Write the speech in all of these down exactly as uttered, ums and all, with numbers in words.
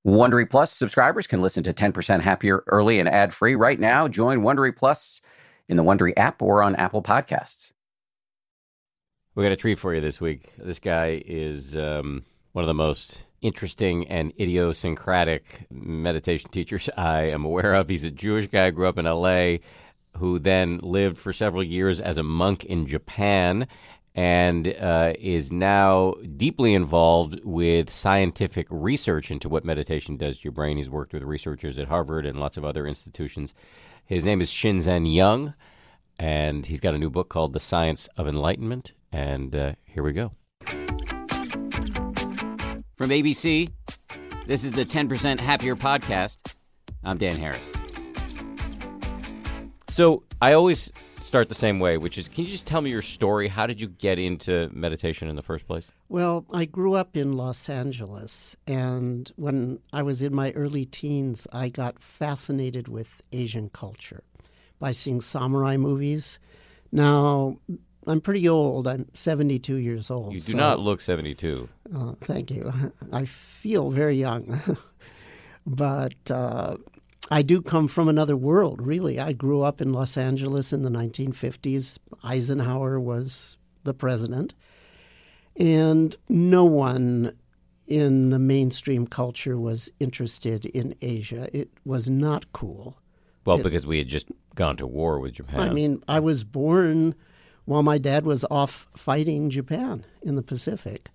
Wondery Plus subscribers can listen to ten percent Happier early and ad-free right now. Join Wondery Plus in the Wondery app or on Apple Podcasts. We got a treat for you this week. This guy is um, one of the most interesting and idiosyncratic meditation teachers I am aware of. He's a Jewish guy, grew up in L A, who then lived for several years as a monk in Japan, and uh, is now deeply involved with scientific research into what meditation does to your brain. He's worked with researchers at Harvard and lots of other institutions. His name is Shinzen Young, and he's got a new book called The Science of Enlightenment. And uh, here we go. From A B C, this is the ten percent Happier podcast. I'm Dan Harris. So I always start the same way, which is, can you just tell me your story? How did you get into meditation in the first place? Well, I grew up in Los Angeles, and when I was in my early teens, I got fascinated with Asian culture by seeing samurai movies. Now, I'm pretty old. I'm seventy-two years old. You do so, not look seventy-two. Uh, thank you. I feel very young. But uh, I do come from another world, really. I grew up in Los Angeles in the nineteen fifties. Eisenhower was the president. And no one in the mainstream culture was interested in Asia. It was not cool. Well, it, because we had just gone to war with Japan. I mean, I was born while my dad was off fighting Japan in the Pacific.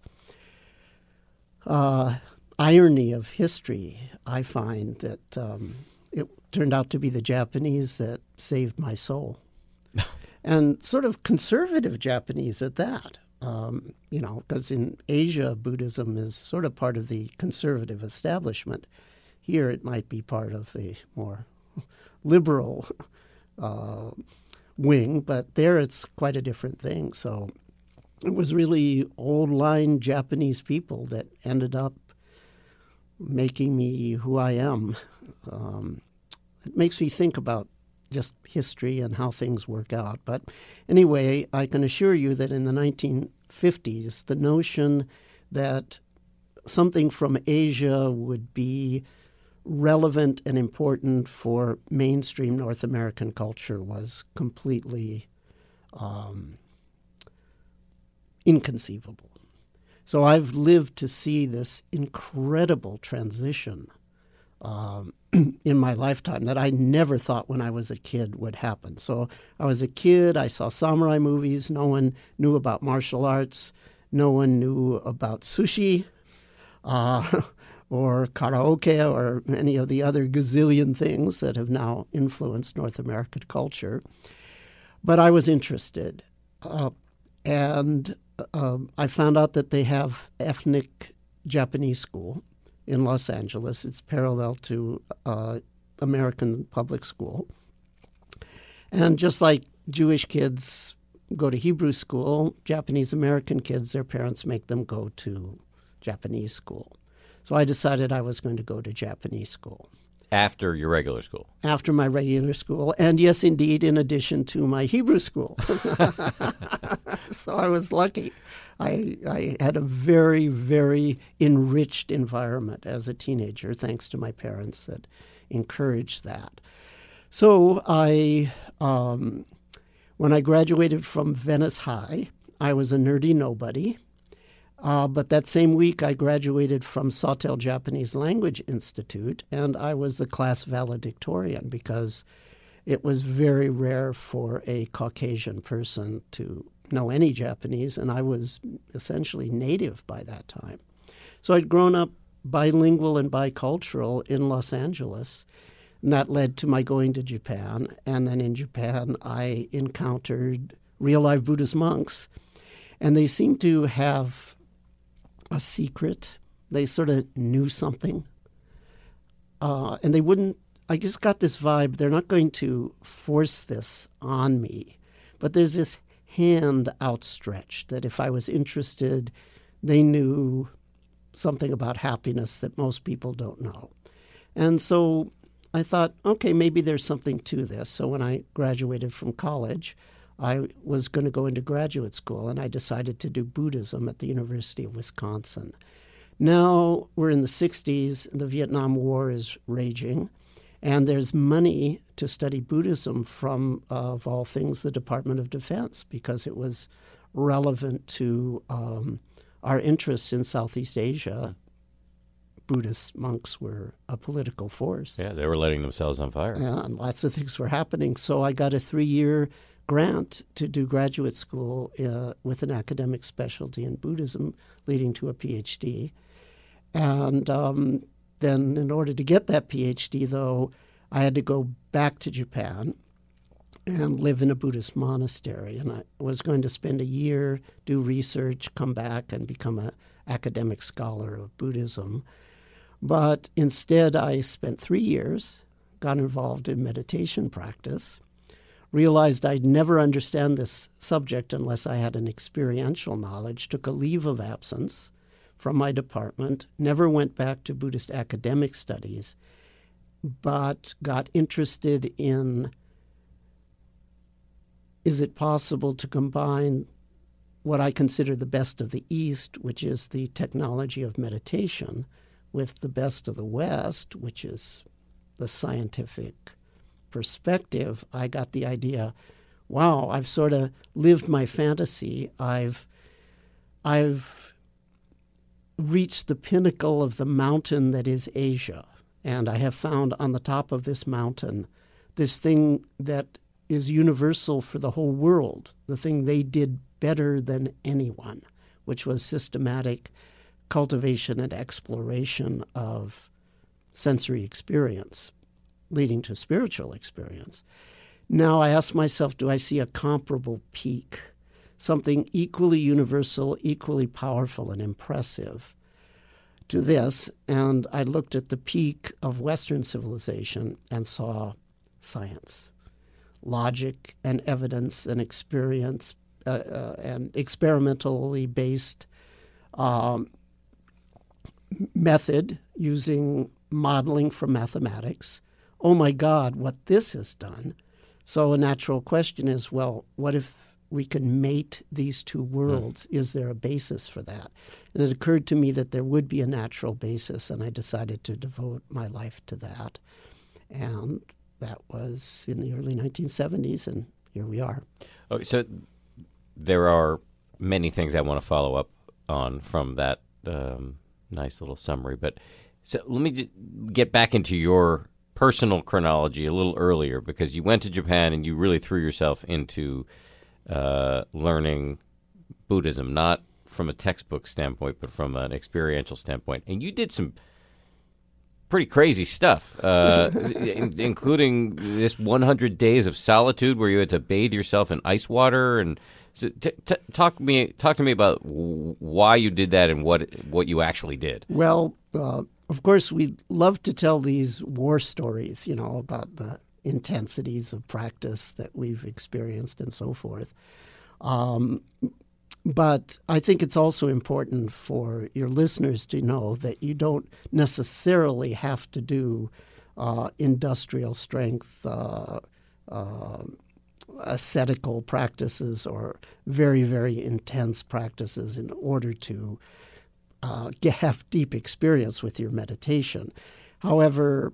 Uh, irony of history, I find that um, it turned out to be the Japanese that saved my soul. And sort of conservative Japanese at that. Um, you know, because in Asia, Buddhism is sort of part of the conservative establishment. Here, it might be part of the more liberal uh, wing, but there it's quite a different thing. So it was really old-line Japanese people that ended up making me who I am. Um, it makes me think about just history and how things work out. But anyway, I can assure you that in the nineteen fifties, the notion that something from Asia would be relevant and important for mainstream North American culture was completely um, inconceivable. So I've lived to see this incredible transition um, in my lifetime that I never thought when I was a kid would happen. So I was a kid, I saw samurai movies, no one knew about martial arts, no one knew about sushi, uh, or karaoke, or any of the other gazillion things that have now influenced North American culture. But I was interested. Uh, and uh, I found out that they have ethnic Japanese school in Los Angeles. It's parallel to uh, American public school. And just like Jewish kids go to Hebrew school, Japanese American kids, their parents make them go to Japanese school. So I decided I was going to go to Japanese school. After your regular school? After my regular school. And yes, indeed, in addition to my Hebrew school. So I was lucky. I, I had a very, very enriched environment as a teenager, thanks to my parents that encouraged that. So I, um, when I graduated from Venice High, I was a nerdy nobody. Uh, but that same week, I graduated from Sawtelle Japanese Language Institute, and I was the class valedictorian because it was very rare for a Caucasian person to know any Japanese, and I was essentially native by that time. So I'd grown up bilingual and bicultural in Los Angeles, and that led to my going to Japan. And then in Japan, I encountered real-life Buddhist monks, and they seemed to have a secret. They sort of knew something. Uh, and they wouldn't, I just got this vibe, they're not going to force this on me. But there's this hand outstretched that if I was interested, they knew something about happiness that most people don't know. And so I thought, okay, maybe there's something to this. So when I graduated from college, I was going to go into graduate school, and I decided to do Buddhism at the University of Wisconsin. Now we're in the sixties, the Vietnam War is raging, and there's money to study Buddhism from, uh, of all things, the Department of Defense, because it was relevant to um, our interests in Southeast Asia. Buddhist monks were a political force. Yeah, they were lighting themselves on fire. Yeah, and lots of things were happening. So I got a three-year grant to do graduate school uh, with an academic specialty in Buddhism, leading to a P H D. And um, then in order to get that P H D, though, I had to go back to Japan and live in a Buddhist monastery. And I was going to spend a year, do research, come back, and become an academic scholar of Buddhism. But instead, I spent three years, got involved in meditation practice, realized I'd never understand this subject unless I had an experiential knowledge, took a leave of absence from my department, never went back to Buddhist academic studies, but got interested in, is it possible to combine what I consider the best of the East, which is the technology of meditation, with the best of the West, which is the scientific perspective. I got the idea, wow, I've sort of lived my fantasy. I've, I've reached the pinnacle of the mountain that is Asia, and I have found on the top of this mountain this thing that is universal for the whole world, the thing they did better than anyone, which was systematic cultivation and exploration of sensory experience, leading to spiritual experience. Now I ask myself, do I see a comparable peak, something equally universal, equally powerful and impressive to this? And I looked at the peak of Western civilization and saw science, logic and evidence and experience, uh, uh, and experimentally based um, method using modeling from mathematics. Oh my God, what this has done. So a natural question is, well, what if we can mate these two worlds? Mm. Is there a basis for that? And it occurred to me that there would be a natural basis, and I decided to devote my life to that. And that was in the early nineteen seventies, and here we are. Okay, so there are many things I want to follow up on from that um, nice little summary. But so let me get back into your personal chronology a little earlier, because you went to Japan and you really threw yourself into uh, learning Buddhism, not from a textbook standpoint, but from an experiential standpoint. And you did some pretty crazy stuff, uh, in, including this one hundred days of solitude where you had to bathe yourself in ice water. And so t- t- talk me, talk to me about w- why you did that and what what you actually did. Well, uh, of course, we love to tell these war stories, you know, about the intensities of practice that we've experienced and so forth. Um, but I think it's also important for your listeners to know that you don't necessarily have to do uh, industrial strength, uh, uh, ascetical practices or very, very intense practices in order to uh, get, have deep experience with your meditation. However,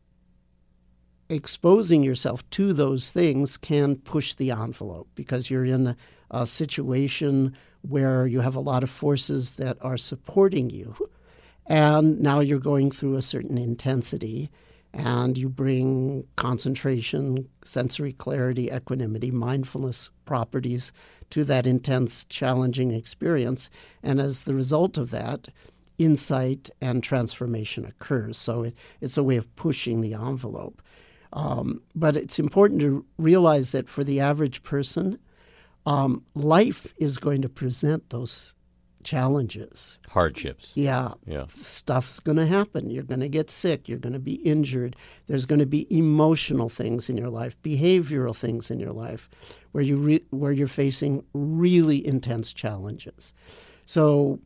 exposing yourself to those things can push the envelope because you're in a, a situation where you have a lot of forces that are supporting you. And now you're going through a certain intensity, and you bring concentration, sensory clarity, equanimity, mindfulness properties to that intense, challenging experience. And as the result of that, insight and transformation occurs. So it, it's a way of pushing the envelope. Um, but it's important to realize that for the average person, um, life is going to present those challenges. Hardships. Yeah. Yeah. Stuff's going to happen. You're going to get sick. You're going to be injured. There's going to be emotional things in your life, behavioral things in your life, where you re- where you're facing really intense challenges. So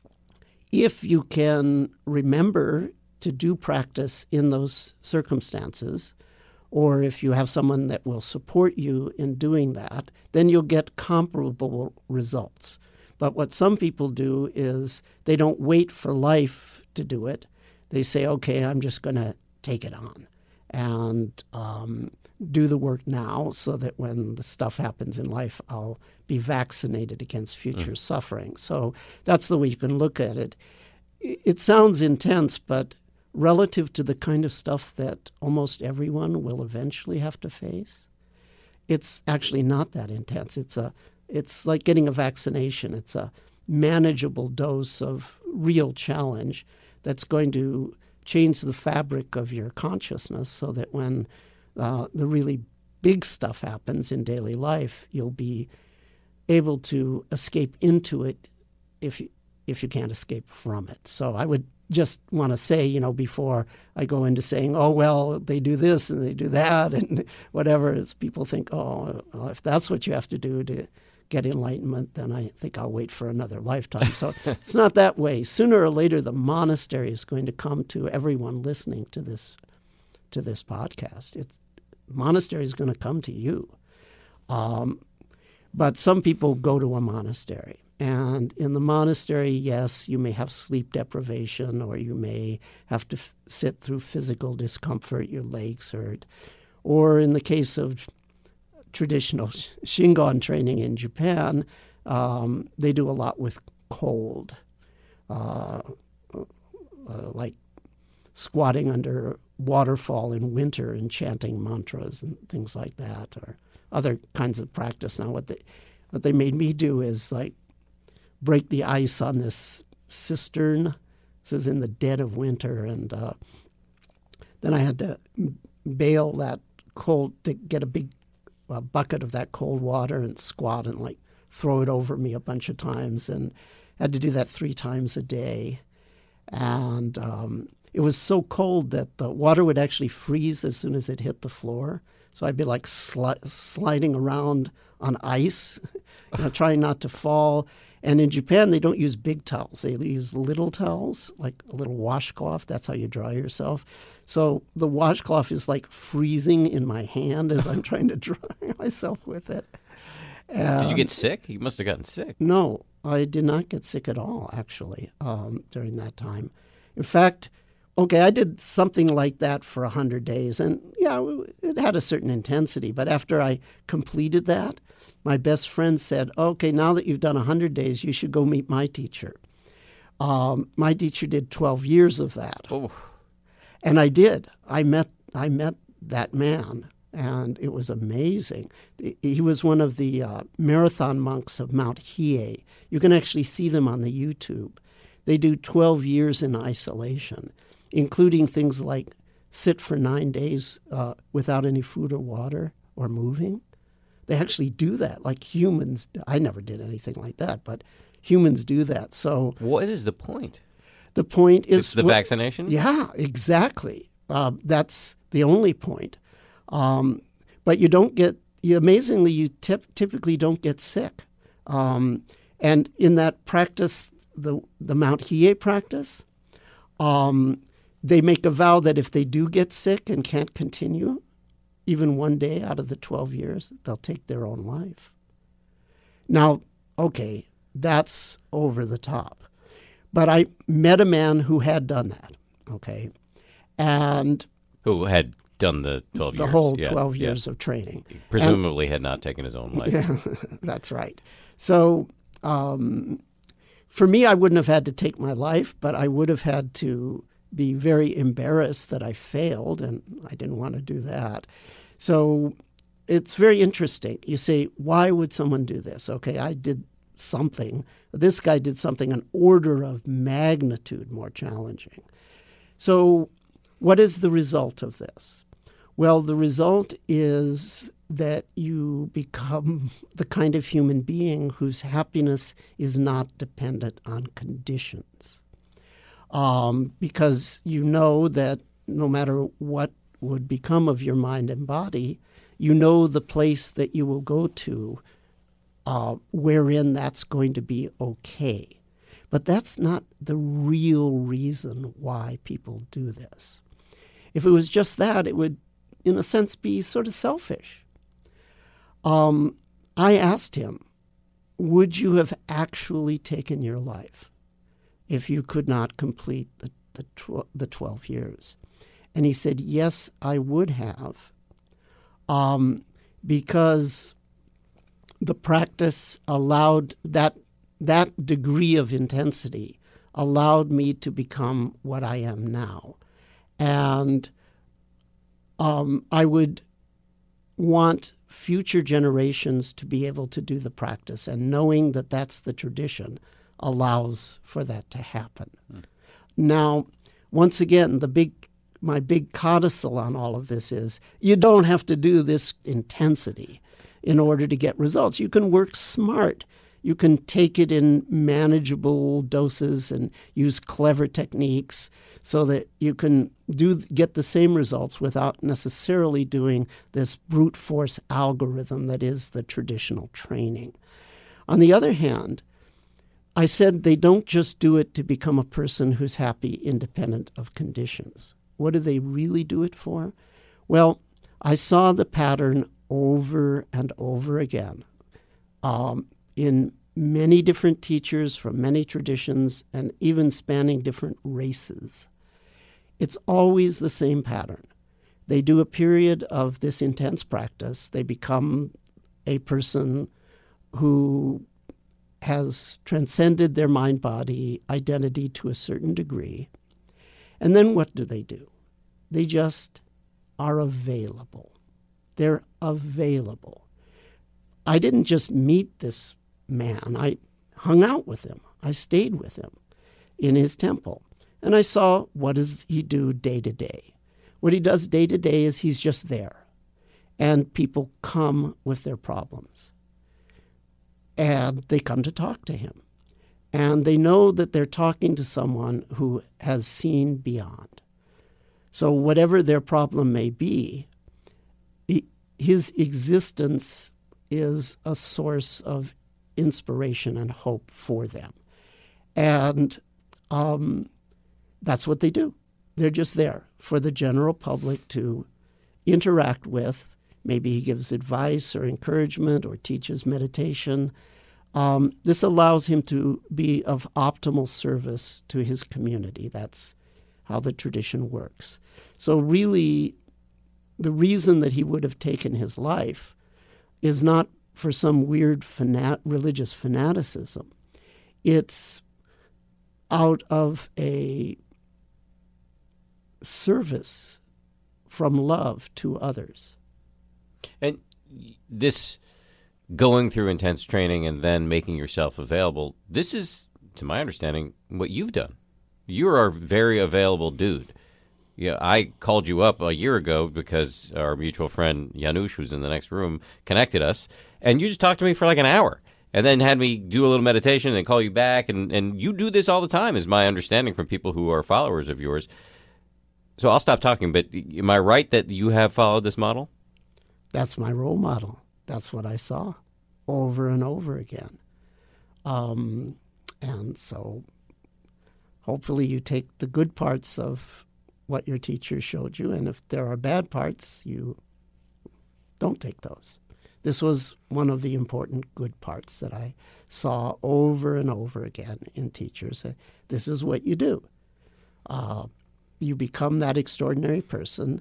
if you can remember to do practice in those circumstances, or if you have someone that will support you in doing that, then you'll get comparable results. But what some people do is they don't wait for life to do it. They say, okay, I'm just going to take it on and um, do the work now so that when the stuff happens in life, I'll be vaccinated against future mm. suffering. So that's the way you can look at it. It sounds intense, but relative to the kind of stuff that almost everyone will eventually have to face, it's actually not that intense. It's a It's like getting a vaccination. It's a manageable dose of real challenge that's going to change the fabric of your consciousness so that when uh, the really big stuff happens in daily life, you'll be able to escape into it if you, if you can't escape from it. So I would just want to say, you know, before I go into saying, oh, well, they do this and they do that and whatever, is people think, oh, well, if that's what you have to do to get enlightenment, then I think I'll wait for another lifetime. So it's not that way. Sooner or later, the monastery is going to come to everyone listening to this to this podcast. It's monastery is going to come to you. Um, but some people go to a monastery. And in the monastery, yes, you may have sleep deprivation, or you may have to f- sit through physical discomfort, your legs hurt. Or in the case of traditional Shingon training in Japan, um, they do a lot with cold, uh, uh, like squatting under waterfall in winter and chanting mantras and things like that, or other kinds of practice. Now, what they what they made me do is like break the ice on this cistern. This is in the dead of winter, and uh, then I had to bail that cold to get a big a bucket of that cold water and squat and like throw it over me a bunch of times, and had to do that three times a day. And um, it was so cold that the water would actually freeze as soon as it hit the floor. So I'd be like sli- sliding around on ice, you know, trying not to fall. And in Japan, they don't use big towels. They use little towels, like a little washcloth. That's how you dry yourself. So the washcloth is like freezing in my hand as I'm trying to dry myself with it. Um, did you get sick? You must have gotten sick. No, I did not get sick at all, actually, um, during that time. In fact, okay, I did something like that for one hundred days. And, yeah, it had a certain intensity. But after I completed that, my best friend said, okay, now that you've done one hundred days, you should go meet my teacher. Um, my teacher did twelve years of that. Oh. And I did. I met I met that man, and it was amazing. He was one of the uh, marathon monks of Mount Hiei. You can actually see them on the YouTube. They do twelve years in isolation, including things like sit for nine days uh, without any food or water or moving. They actually do that, like humans. I never did anything like that, but humans do that. So, what is the point? The point is it's the what, vaccination? Yeah, exactly. Uh, that's the only point. Um, but you don't get, you, amazingly, you tip, typically don't get sick. Um, and in that practice, the the Mount Hiei practice, um, they make a vow that if they do get sick and can't continue, even one day out of the twelve years, they'll take their own life. Now, okay, that's over the top. But I met a man who had done that, okay? And who had done the twelve the years. whole yeah, twelve yeah. years of training. He presumably and, had not taken his own life. Yeah, that's right. So um, for me, I wouldn't have had to take my life, but I would have had to be very embarrassed that I failed, and I didn't want to do that. So it's very interesting. You say, why would someone do this? Okay, I did something. This guy did something an order of magnitude more challenging. So what is the result of this? Well, the result is that you become the kind of human being whose happiness is not dependent on conditions. Um, because you know that no matter what would become of your mind and body, you know the place that you will go to uh, wherein that's going to be okay. But that's not the real reason why people do this. If it was just that, it would, in a sense, be sort of selfish. Um, I asked him, would you have actually taken your life if you could not complete the, the, tw- the twelve years? And he said, yes, I would have, um, because the practice allowed that that degree of intensity allowed me to become what I am now. And um, I would want future generations to be able to do the practice, and knowing that that's the tradition allows for that to happen. Mm. Now, once again, the big my big codicil on all of this is you don't have to do this intensity in order to get results. You can work smart. You can take it in manageable doses and use clever techniques so that you can do get the same results without necessarily doing this brute force algorithm that is the traditional training. On the other hand, I said they don't just do it to become a person who's happy independent of conditions. What do they really do it for? Well, I saw the pattern over and over again um, in many different teachers from many traditions and even spanning different races. It's always the same pattern. They do a period of this intense practice. They become a person who has transcended their mind-body identity to a certain degree. And then what do they do? They just are available. They're available. I didn't just meet this man. I hung out with him. I stayed with him in his temple. And I saw, what does he do day to day? What he does day to day is he's just there. And people come with their problems. And they come to talk to him. And they know that they're talking to someone who has seen beyond. So whatever their problem may be, his existence is a source of inspiration and hope for them. And um, that's what they do. They're just there for the general public to interact with. Maybe he gives advice or encouragement or teaches meditation. Um, this allows him to be of optimal service to his community. That's how the tradition works. So really, the reason that he would have taken his life is not for some weird fanat- religious fanaticism. It's out of a service from love to others. And this going through intense training and then making yourself available, this is, to my understanding, what you've done. You are a very available dude. Yeah, I called you up a year ago because our mutual friend Janusz, who's in the next room, connected us, and you just talked to me for like an hour and then had me do a little meditation and call you back, and, and you do this all the time, is my understanding from people who are followers of yours. So I'll stop talking, but am I right that you have followed this model? That's my role model. That's what I saw over and over again. Um, and so hopefully you take the good parts of what your teacher showed you, and if there are bad parts, you don't take those. This was one of the important good parts that I saw over and over again in teachers. This is what you do. Uh, you become that extraordinary person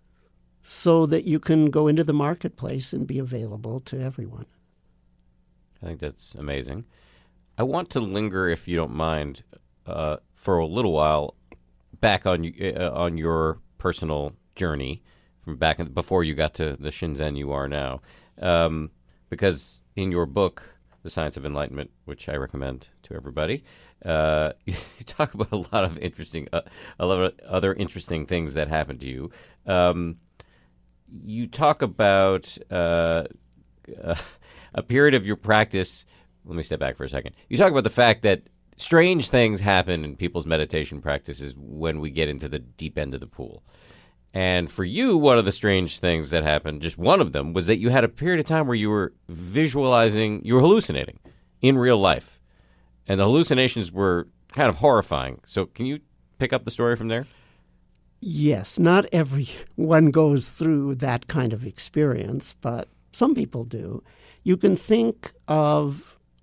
so that you can go into the marketplace and be available to everyone. I think that's amazing. I want to linger, if you don't mind, uh, for a little while back on uh, on your personal journey from back in, before you got to the Shinzen you are now. Um, because in your book, The Science of Enlightenment, which I recommend to everybody, uh, you talk about a lot of interesting, uh, a lot of other interesting things that happened to you. Um, you talk about uh, uh, a period of your practice. Let me step back for a second. You talk about the fact that strange things happen in people's meditation practices when we get into the deep end of the pool. And for you, one of the strange things that happened, just one of them, was that you had a period of time where you were visualizing, you were hallucinating in real life. And the hallucinations were kind of horrifying. So can you pick up the story from there? Yes, not everyone goes through that kind of experience, but some people do. You can think of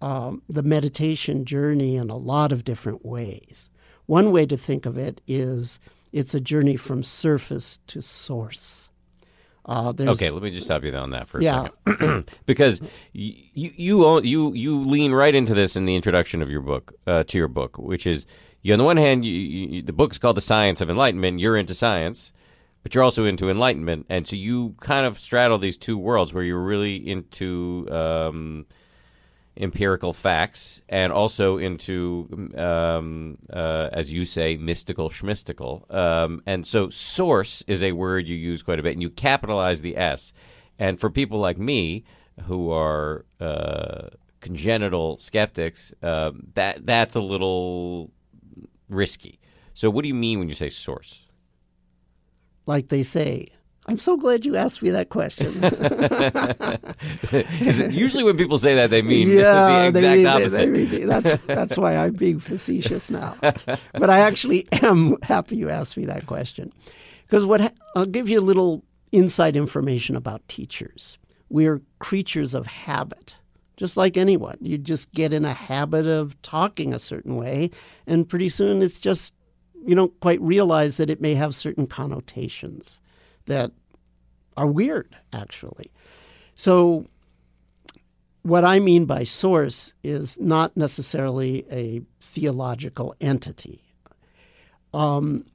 um, the meditation journey in a lot of different ways. One way to think of it is it's a journey from surface to source. Uh, okay, let me just stop you on that for a yeah. second, because you you you you lean right into this in the introduction of your book uh, to your book, which is you, on the one hand, you, you, the book is called The Science of Enlightenment. You're into science, but you're also into enlightenment, and so you kind of straddle these two worlds where you're really into um, empirical facts and also into, um, uh, as you say, mystical schmystical. Um, and so source is a word you use quite a bit, and you capitalize the S. And for people like me who are uh, congenital skeptics, uh, that that's a little risky. So what do you mean when you say source? Like they say, I'm so glad you asked me that question. Is it, usually when people say that, they mean yeah, the exact they mean, opposite. They, they mean, that's, that's why I'm being facetious now. But I actually am happy you asked me that question. Because what ha- I'll give you a little inside information about teachers. We're creatures of habit, just like anyone. You just get in a habit of talking a certain way, and pretty soon it's just, you don't quite realize that it may have certain connotations that are weird, actually. So what I mean by source is not necessarily a theological entity. Um,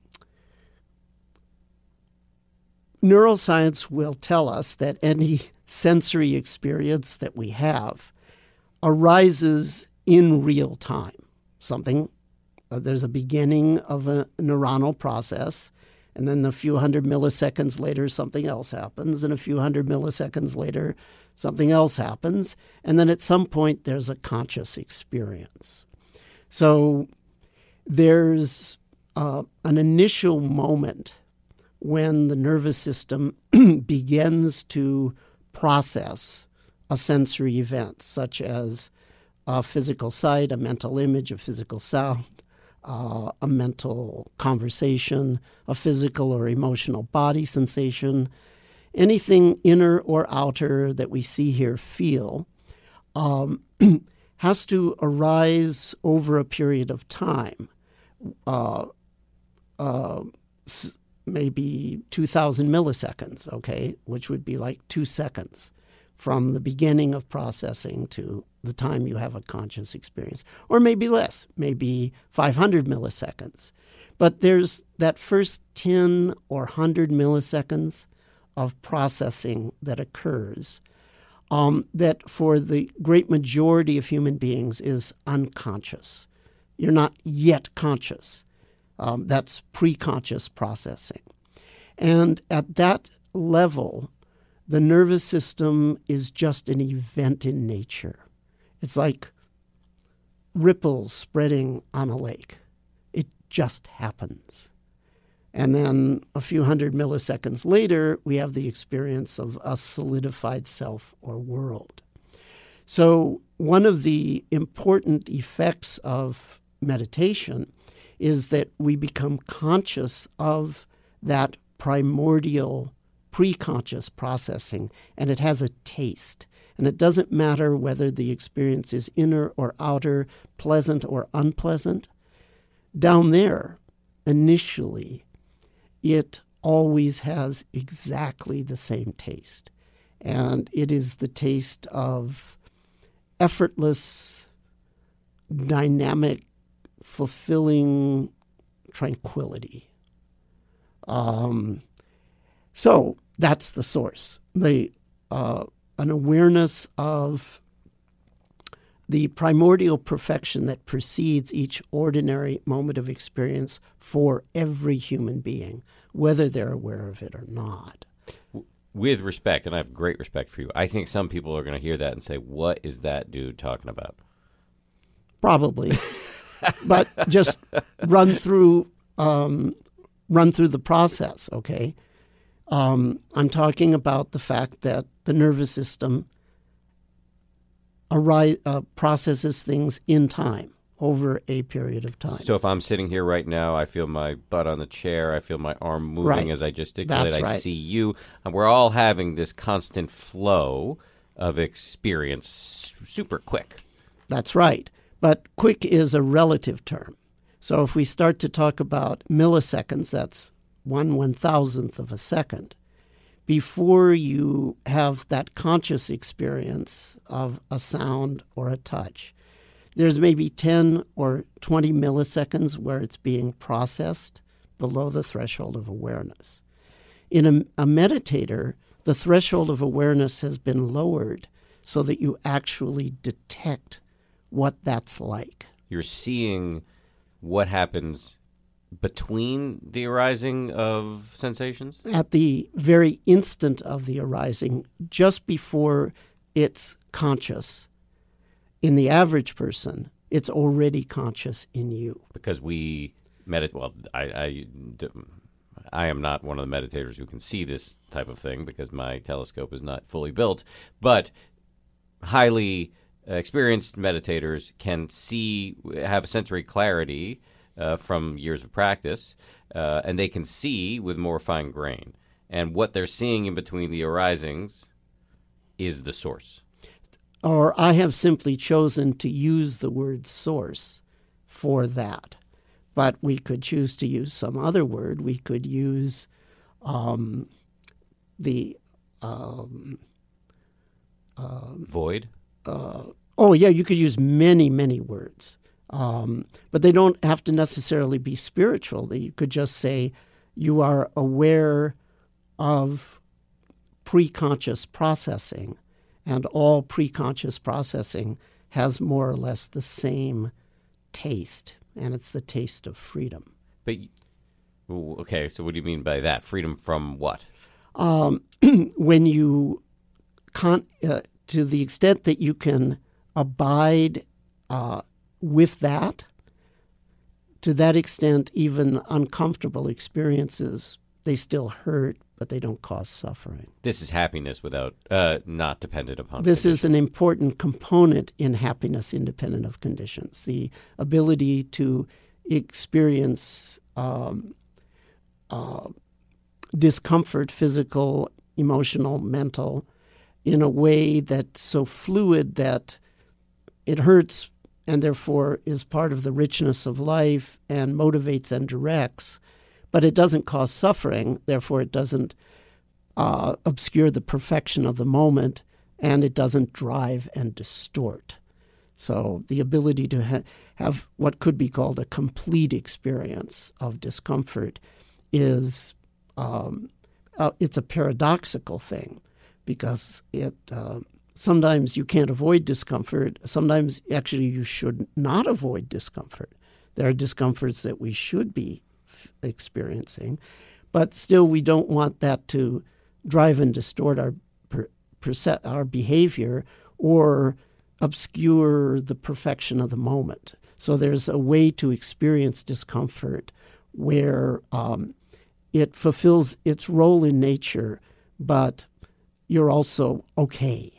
neuroscience will tell us that any sensory experience that we have arises in real time. Something, uh, there's a beginning of a neuronal process, and then a few hundred milliseconds later, something else happens. And a few hundred milliseconds later, something else happens. And then at some point, there's a conscious experience. So there's uh, an initial moment when the nervous system begins to process a sensory event, such as a physical sight, a mental image, a physical sound, Uh, a mental conversation, a physical or emotional body sensation, anything inner or outer that we see, hear, feel, um, has to arise over a period of time, uh, uh, maybe two thousand milliseconds, okay, which would be like two seconds from the beginning of processing to the time you have a conscious experience, or maybe less, maybe five hundred milliseconds. But there's that first ten or one hundred milliseconds of processing that occurs um, that for the great majority of human beings is unconscious. You're not yet conscious. Um, that's pre-conscious processing. And at that level, the nervous system is just an event in nature. It's like ripples spreading on a lake. It just happens. And then a few hundred milliseconds later, we have the experience of a solidified self or world. So one of the important effects of meditation is that we become conscious of that primordial pre-conscious processing, and it has a taste. And it doesn't matter whether the experience is inner or outer, pleasant or unpleasant. Down there, initially, it always has exactly the same taste. And it is the taste of effortless, dynamic, fulfilling tranquility. Um, so that's the source. The uh, an awareness of the primordial perfection that precedes each ordinary moment of experience for every human being, whether they're aware of it or not. With respect, and I have great respect for you, I think some people are going to hear that and say, what is that dude talking about? Probably. But just run through um, run through the process, okay? Um, I'm talking about the fact that the nervous system ari- uh, processes things in time, over a period of time. So if I'm sitting here right now, I feel my butt on the chair, I feel my arm moving Right. as I gesticulate, That's I right. see you, and we're all having this constant flow of experience super quick. That's right. But quick is a relative term. So if we start to talk about milliseconds, that's one one-thousandth of a second. Before you have that conscious experience of a sound or a touch, there's maybe ten or twenty milliseconds where it's being processed below the threshold of awareness. In a, a meditator, the threshold of awareness has been lowered so that you actually detect what that's like. You're seeing what happens between the arising of sensations? At the very instant of the arising, just before it's conscious. In the average person, it's already conscious in you. Because we meditate, well, I, I, I am not one of the meditators who can see this type of thing because my telescope is not fully built, but highly experienced meditators can see, have sensory clarity uh, from years of practice, uh, and they can see with more fine grain. And what they're seeing in between the arisings is the source. Or I have simply chosen to use the word source for that. But we could choose to use some other word. We could use um, the... Um, uh, Void? Uh, oh, yeah, you could use many, many words. Um, but they don't have to necessarily be spiritual. You could just say you are aware of pre-conscious processing, and all pre-conscious processing has more or less the same taste, and it's the taste of freedom. But, okay, so what do you mean by that? Freedom from what? Um, when you, con- uh, to the extent that you can abide uh, with that, to that extent, even uncomfortable experiences, they still hurt, but they don't cause suffering. This is happiness without, uh, not dependent upon This conditions. is an important component in happiness independent of conditions, the ability to experience um, uh, discomfort, physical, emotional, mental, in a way that's so fluid that it hurts and therefore is part of the richness of life and motivates and directs, but it doesn't cause suffering, therefore it doesn't uh, obscure the perfection of the moment, and it doesn't drive and distort. So the ability to ha- have what could be called a complete experience of discomfort is um, uh, it's a paradoxical thing, because it uh, sometimes you can't avoid discomfort. Sometimes actually you should not avoid discomfort. There are discomforts that we should be f- experiencing, but still we don't want that to drive and distort our per- perce- our behavior or obscure the perfection of the moment. So there's a way to experience discomfort where um, it fulfills its role in nature, but you're also okay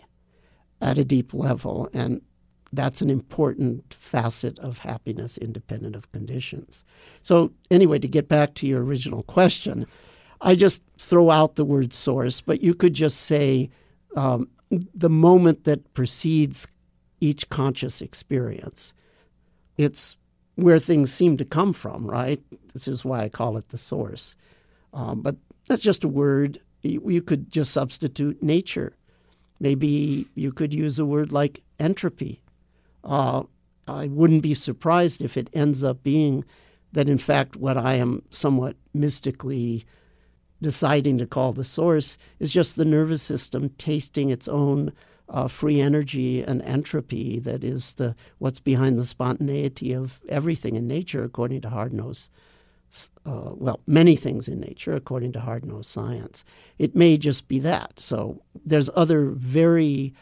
at a deep level, and that's an important facet of happiness independent of conditions. So anyway, to get back to your original question, I just throw out the word source, but you could just say um, the moment that precedes each conscious experience. It's where things seem to come from, right? This is why I call it the source. Um, but that's just a word. You, you could just substitute nature. Maybe you could use a word like entropy. Uh, I wouldn't be surprised if it ends up being that, in fact, what I am somewhat mystically deciding to call the source is just the nervous system tasting its own uh, free energy and entropy that is the what's behind the spontaneity of everything in nature, according to hard-nosed Uh, well, many things in nature, according to hard-nosed science. It may just be that. So there's other very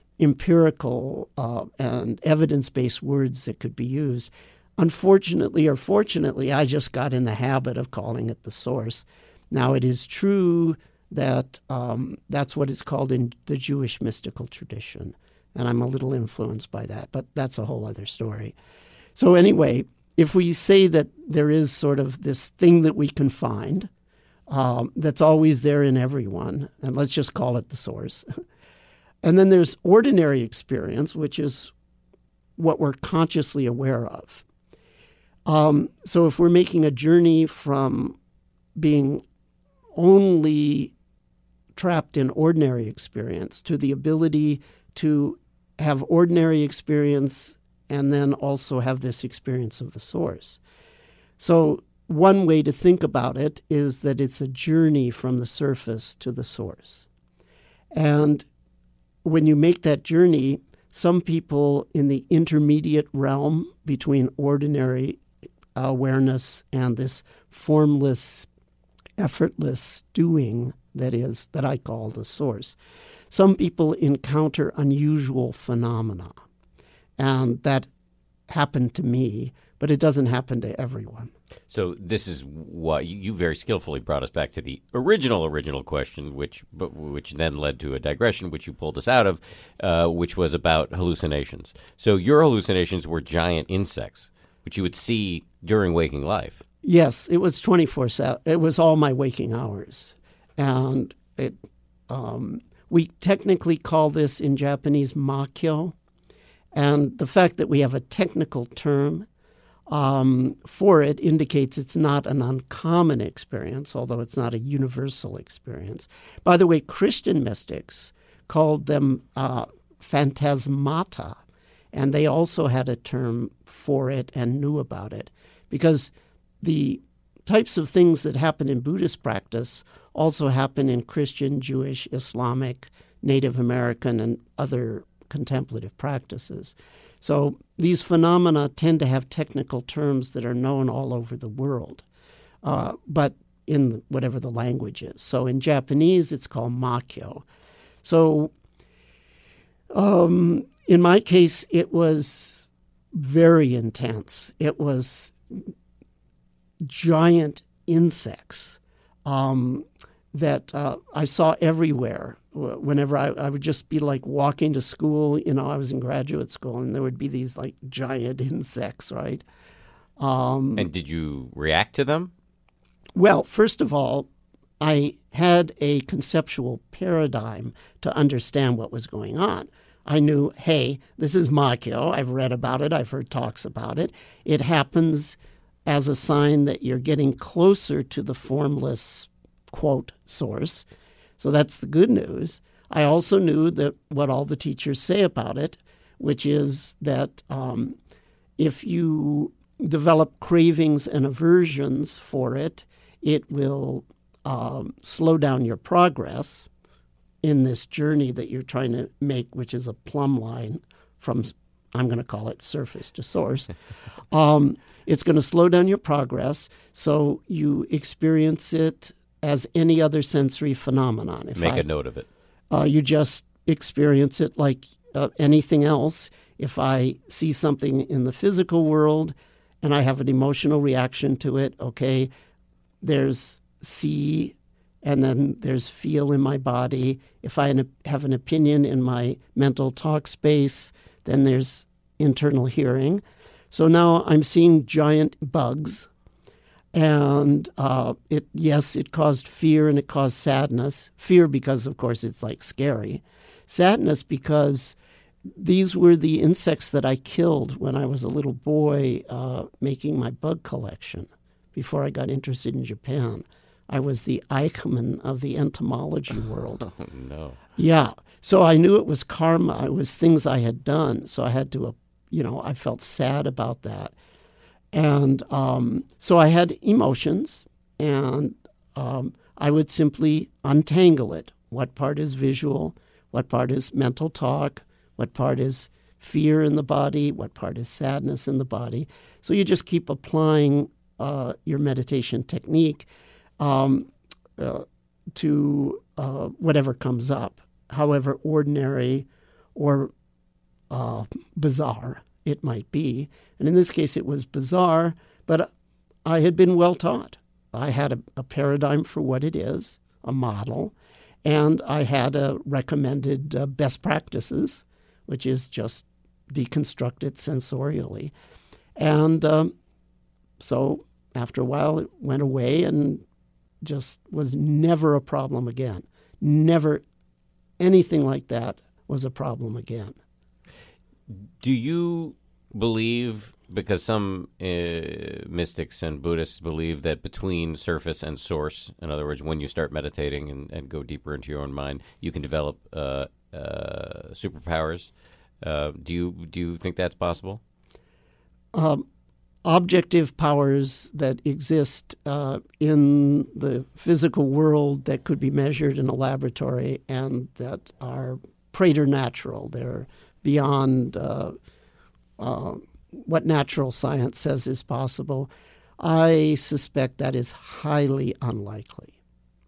empirical uh, and evidence-based words that could be used. Unfortunately or fortunately, I just got in the habit of calling it the source. Now, it is true that um, that's what it's called in the Jewish mystical tradition, and I'm a little influenced by that, but that's a whole other story. So anyway, if we say that there is sort of this thing that we can find um, that's always there in everyone, and let's just call it the source. And then there's ordinary experience, which is what we're consciously aware of. Um, so if we're making a journey from being only trapped in ordinary experience to the ability to have ordinary experience and then also have this experience of the source. So one way to think about it is that it's a journey from the surface to the source. And when you make that journey, some people in the intermediate realm between ordinary awareness and this formless, effortless doing that is, that I call the source, some people encounter unusual phenomena. And that happened to me, but it doesn't happen to everyone. So this is what you, you very skillfully brought us back to the original, original question, which but, which then led to a digression, which you pulled us out of, uh, which was about hallucinations. So your hallucinations were giant insects, which you would see during waking life. Yes, it was twenty-four seven. It was all my waking hours. And it um, we technically call this in Japanese makyo. And the fact that we have a technical term um, for it indicates it's not an uncommon experience, although it's not a universal experience. By the way, Christian mystics called them uh, phantasmata, and they also had a term for it and knew about it, because the types of things that happen in Buddhist practice also happen in Christian, Jewish, Islamic, Native American, and other contemplative practices. So these phenomena tend to have technical terms that are known all over the world, uh, but in whatever the language is. So in Japanese, it's called makyo. So um, in my case, it was very intense. It was giant insects um, that uh, I saw everywhere. Whenever I, I would just be like walking to school, you know, I was in graduate school, and there would be these like giant insects, right? Um, and did you react to them? Well, first of all, I had a conceptual paradigm to understand what was going on. I knew, hey, this is makyo. I've read about it. I've heard talks about it. It happens as a sign that you're getting closer to the formless, quote, source. So that's the good news. I also knew that what all the teachers say about it, which is that um, if you develop cravings and aversions for it, it will um, slow down your progress in this journey that you're trying to make, which is a plumb line from, I'm going to call it surface to source. um, it's going to slow down your progress, so you experience it as any other sensory phenomenon. If Make I, a note of it. Uh, you just experience it like uh, anything else. If I see something in the physical world and I have an emotional reaction to it, okay, there's see and then there's feel in my body. If I have an opinion in my mental talk space, then there's internal hearing. So now I'm seeing giant bugs. And uh, it yes, it caused fear and it caused sadness. Fear because, of course, it's like scary. Sadness because these were the insects that I killed when I was a little boy uh, making my bug collection before I got interested in Japan. I was the Eichmann of the entomology world. Oh, no. Yeah. So I knew it was karma. It was things I had done. So I had to, uh, you know, I felt sad about that. And um, so I had emotions, and um, I would simply untangle it. What part is visual? What part is mental talk? What part is fear in the body? What part is sadness in the body? So you just keep applying uh, your meditation technique um, uh, to uh, whatever comes up, however ordinary or uh, bizarre it might be. And in this case, it was bizarre, but I had been well taught. I had a, a paradigm for what it is, a model, and I had a recommended uh, best practices, which is just deconstruct it sensorially. And um, so after a while, it went away and just was never a problem again. Never anything like that was a problem again. Do you believe, because some uh, mystics and Buddhists believe that between surface and source, in other words, when you start meditating and, and go deeper into your own mind, you can develop uh, uh, superpowers. Uh, do you do you think that's possible? Um, objective powers that exist uh, in the physical world that could be measured in a laboratory and that are preternatural. They're beyond uh, uh, what natural science says is possible. I suspect that is highly unlikely.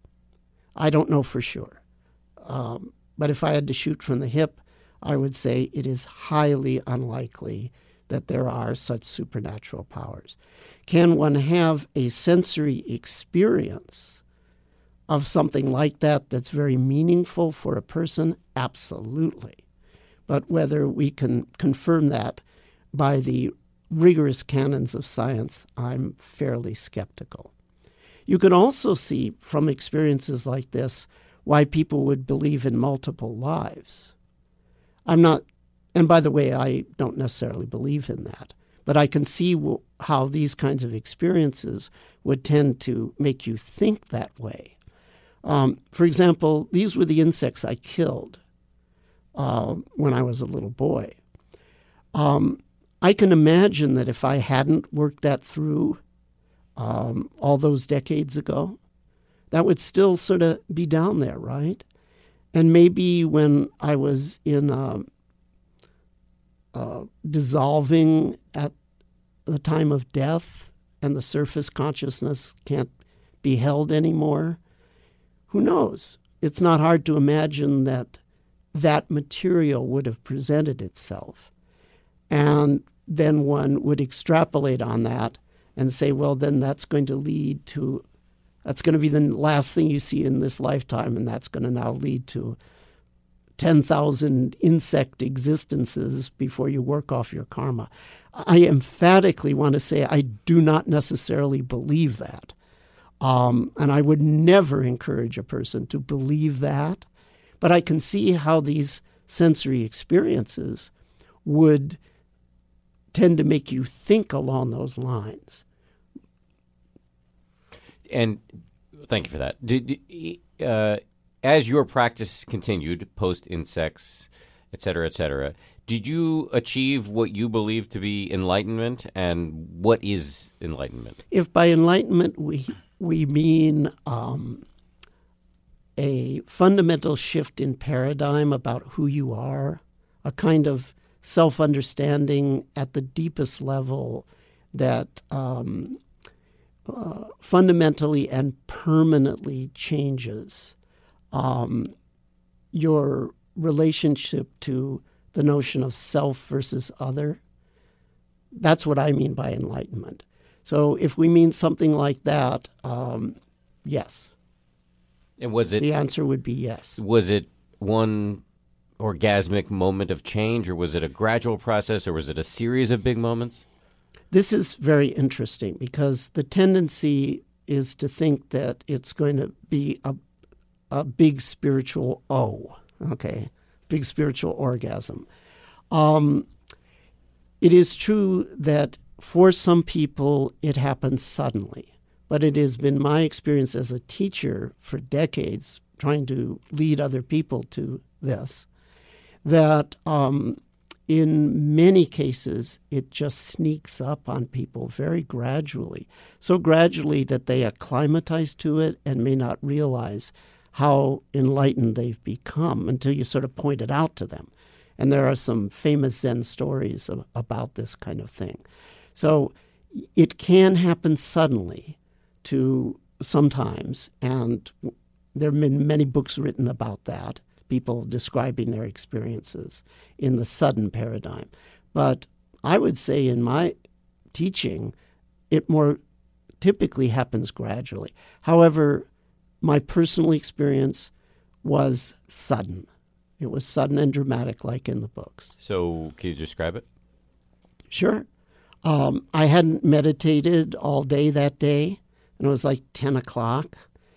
I don't know for sure. Um, but if I had to shoot from the hip, I would say it is highly unlikely that there are such supernatural powers. Can one have a sensory experience of something like that that's very meaningful for a person? Absolutely. But whether we can confirm that by the rigorous canons of science, I'm fairly skeptical. You could also see from experiences like this why people would believe in multiple lives. I'm not, and by the way, I don't necessarily believe in that, but I can see w- how these kinds of experiences would tend to make you think that way. Um, for example, these were the insects I killed uh, when I was a little boy. Um, I can imagine that if I hadn't worked that through um, all those decades ago, that would still sort of be down there, right? And maybe when I was in uh, uh, dissolving at the time of death and the surface consciousness can't be held anymore, who knows? It's not hard to imagine that that material would have presented itself. And then one would extrapolate on that and say, well, then that's going to lead to That's going to be the last thing you see in this lifetime, and that's going to now lead to ten thousand insect existences before you work off your karma. I emphatically want to say I do not necessarily believe that. Um, and I would never encourage a person to believe that. But I can see how these sensory experiences would tend to make you think along those lines. And thank you for that. Did, uh, as your practice continued, post-insects, et cetera, et cetera, did you achieve what you believe to be enlightenment? And what is enlightenment? If by enlightenment we we mean um, a fundamental shift in paradigm about who you are, a kind of self-understanding at the deepest level that um, uh, fundamentally and permanently changes um, your relationship to the notion of self versus other. That's what I mean by enlightenment. So if we mean something like that, um, yes. And was it? The answer would be yes. Was it one orgasmic moment of change, or was it a gradual process, or was it a series of big moments? This is very interesting because the tendency is to think that it's going to be a, a big spiritual O, okay, big spiritual orgasm. Um, it is true that for some people it happens suddenly, but it has been my experience as a teacher for decades, trying to lead other people to this, that um, in many cases it just sneaks up on people very gradually, so gradually that they acclimatize to it and may not realize how enlightened they've become until you sort of point it out to them. And there are some famous Zen stories of, about this kind of thing. So it can happen suddenly to sometimes, and there have been many books written about that, people describing their experiences in the sudden paradigm. But I would say in my teaching, it more typically happens gradually. However, my personal experience was sudden. It was sudden and dramatic, like in the books. So can you describe it? Sure. Um, I hadn't meditated all day that day, and it was like ten o'clock.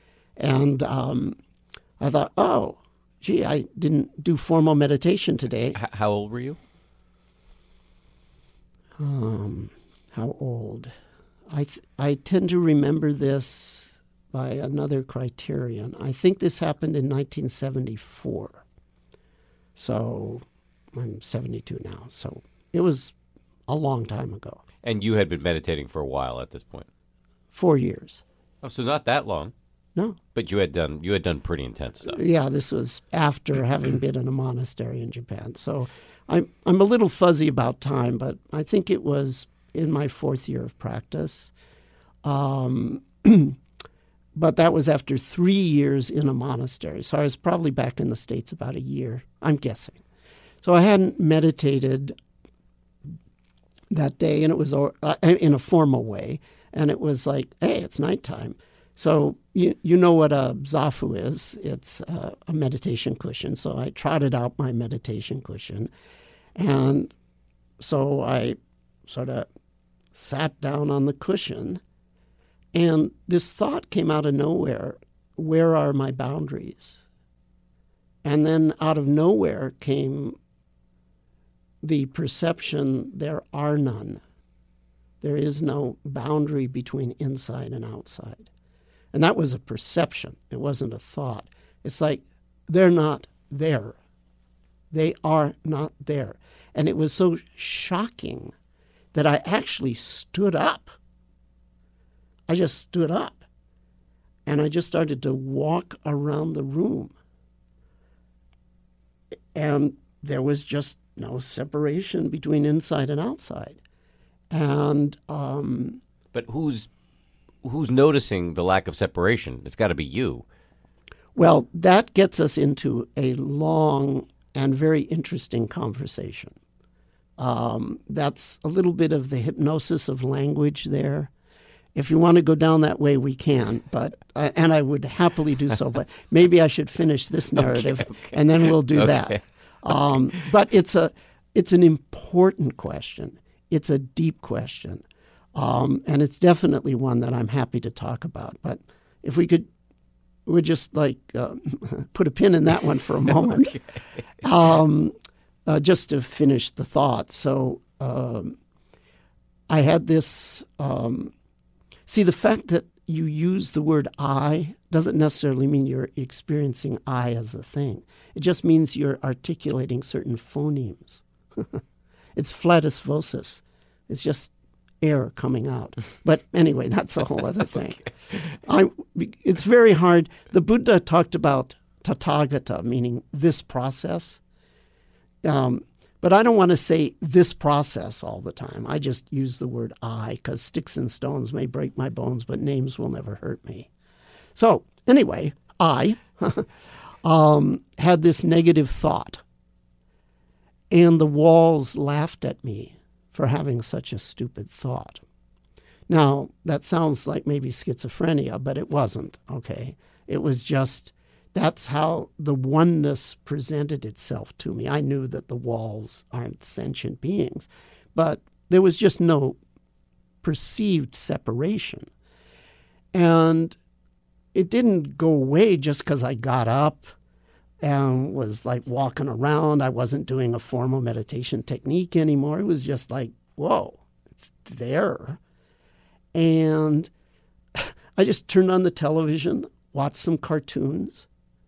And um, I thought, oh, gee, I didn't do formal meditation today. H- how old were you? um, how old? I th- I tend to remember this by another criterion. I think this happened in nineteen seventy-four. So I'm seventy-two now. So it was a long time ago. And you had been meditating for a while at this point. Four years. Oh, so not that long. No. But you had done you had done pretty intense stuff. Yeah, this was after having been in a monastery in Japan. So I'm I'm a little fuzzy about time, but I think it was in my fourth year of practice. Um, but that was after three years in a monastery. So I was probably back in the States about a year, I'm guessing. So I hadn't meditated that day, and it was uh, in a formal way. And it was like, hey, it's nighttime. So you you know what a zafu is. It's uh, a meditation cushion. So I trotted out my meditation cushion. And so I sort of sat down on the cushion. And this thought came out of nowhere. Where are my boundaries? And then out of nowhere came the perception there are none. There is no boundary between inside and outside. And that was a perception. It wasn't a thought. It's like they're not there. They are not there. And it was so shocking that I actually stood up. I just stood up. And I just started to walk around the room. And there was just no separation between inside and outside. And um, But who's who's noticing the lack of separation? It's got to be you. Well, that gets us into a long and very interesting conversation. Um, that's a little bit of the hypnosis of language there. If you want to go down that way, we can, but uh, and I would happily do so. But maybe I should finish this narrative, okay, okay. and then we'll do okay. that. Um, but it's a it's an important question. It's a deep question, um, and it's definitely one that I'm happy to talk about. But if we could, we'd just like uh, put a pin in that one for a moment, okay. um, uh, just to finish the thought. So um, I had this. Um, see, the fact that you use the word "I" doesn't necessarily mean you're experiencing "I" as a thing. It just means you're articulating certain phonemes. It's flatus vocis. It's just air coming out. But anyway, that's a whole other thing. Okay. I, it's very hard. The Buddha talked about tathagata, meaning this process. Um, but I don't want to say this process all the time. I just use the word I, because sticks and stones may break my bones, but names will never hurt me. So anyway, I um, had this negative thought. And the walls laughed at me for having such a stupid thought. Now, that sounds like maybe schizophrenia, but it wasn't, okay? It was just, that's how the oneness presented itself to me. I knew that the walls aren't sentient beings, but there was just no perceived separation. And it didn't go away just because I got up and was like walking around. I wasn't doing a formal meditation technique anymore. It was just like, whoa, it's there. And I just turned on the television, watched some cartoons,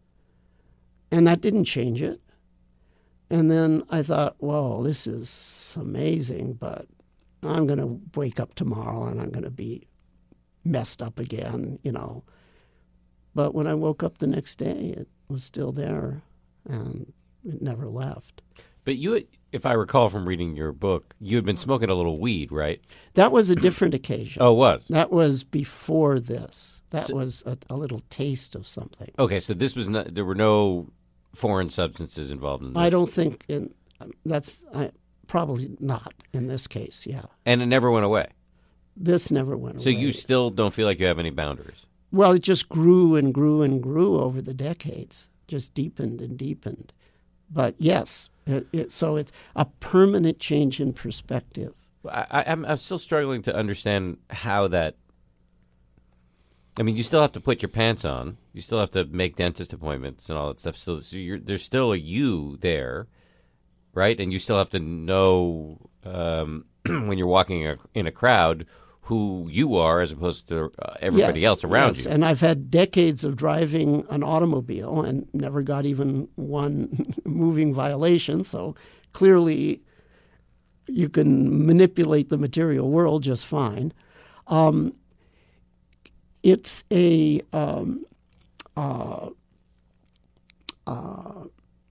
and that didn't change it. And then I thought, whoa, this is amazing, but I'm going to wake up tomorrow and I'm going to be messed up again, you know. But when I woke up the next day, it was still there, and it never left. But you, if I recall from reading your book, you had been smoking a little weed, right? That was a different occasion. Oh, it was? That was before this. That so, was a, a little taste of something. Okay, so this was not, there were no foreign substances involved in this? I don't think, in, that's I, probably not in this case, yeah. And it never went away? This never went so away. So you still don't feel like you have any boundaries? Well, it just grew and grew and grew over the decades, just deepened and deepened. But yes, it, it, so it's a permanent change in perspective. I, I'm, I'm still struggling to understand how that, I mean, you still have to put your pants on. You still have to make dentist appointments and all that stuff. So, so you're, there's still a you there. right? And you still have to know um, when you're walking a, in a crowd who you are as opposed to uh, everybody yes, else around yes. you. And I've had decades of driving an automobile and never got even one moving violation. So clearly you can manipulate the material world just fine. Um, it's a um, uh, uh,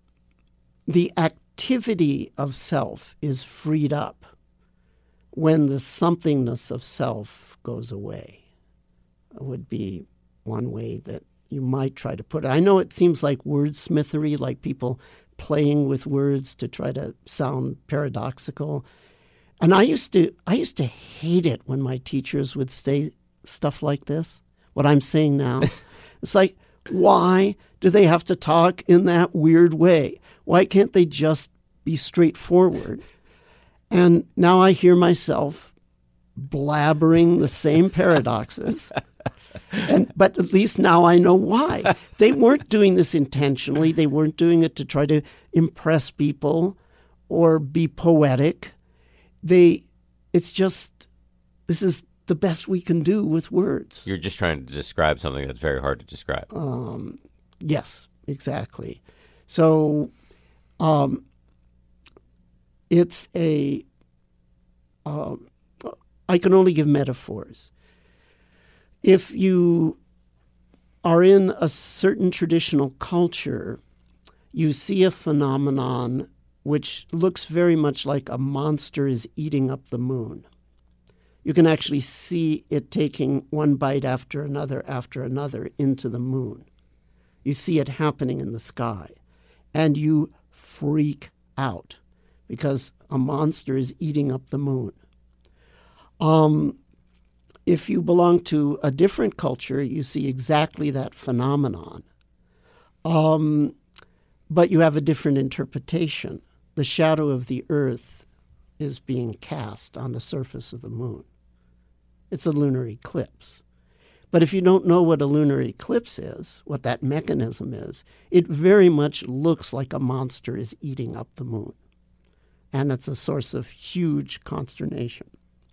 the activity of self is freed up when the somethingness of self goes away. It would be one way that you might try to put it. I know it seems like wordsmithery, like people playing with words to try to sound paradoxical. And I used to I used to hate it when my teachers would say stuff like this, what I'm saying now. It's like, why do they have to talk in that weird way? Why can't they just be straightforward? And now I hear myself blabbering the same paradoxes. And but at least now I know why. They weren't doing this intentionally. They weren't doing it to try to impress people or be poetic. They, it's just, this is the best we can do with words. You're just trying to describe something that's very hard to describe. Um, yes, exactly. So um, it's a, uh, I can only give metaphors. If you are in a certain traditional culture, you see a phenomenon which looks very much like a monster is eating up the moon. You can actually see it taking one bite after another after another into the moon. You see it happening in the sky, and you freak out because a monster is eating up the moon. Um, if you belong to a different culture, you see exactly that phenomenon. Um, but you have a different interpretation. The shadow of the earth is being cast on the surface of the moon. It's a lunar eclipse. But if you don't know what a lunar eclipse is, what that mechanism is, it very much looks like a monster is eating up the moon. And it's a source of huge consternation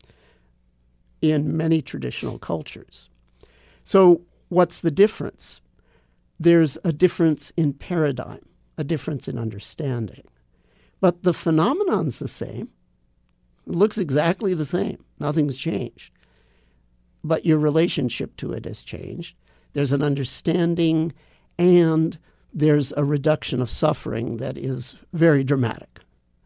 in many traditional cultures. So what's the difference? There's a difference in paradigm, a difference in understanding. But the phenomenon's the same. It looks exactly the same. Nothing's changed. But your relationship to it has changed. There's an understanding, and there's a reduction of suffering that is very dramatic.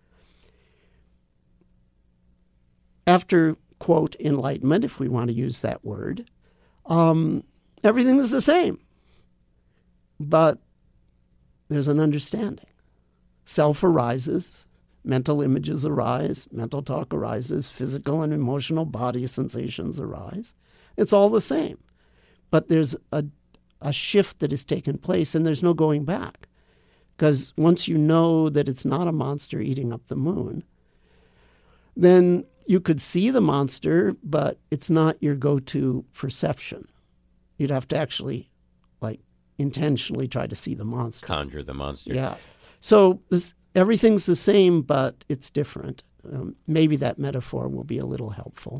After, quote, enlightenment, if we want to use that word, um, everything is the same. But there's an understanding. Self arises, mental images arise, mental talk arises, physical and emotional body sensations arise. It's all the same. But there's a, a shift that has taken place, and there's no going back. Because once you know that it's not a monster eating up the moon, then you could see the monster, but it's not your go-to perception. You'd have to actually, like, intentionally try to see the monster. Conjure the monster. Yeah. So this, everything's the same, but it's different. Um, maybe that metaphor will be a little helpful.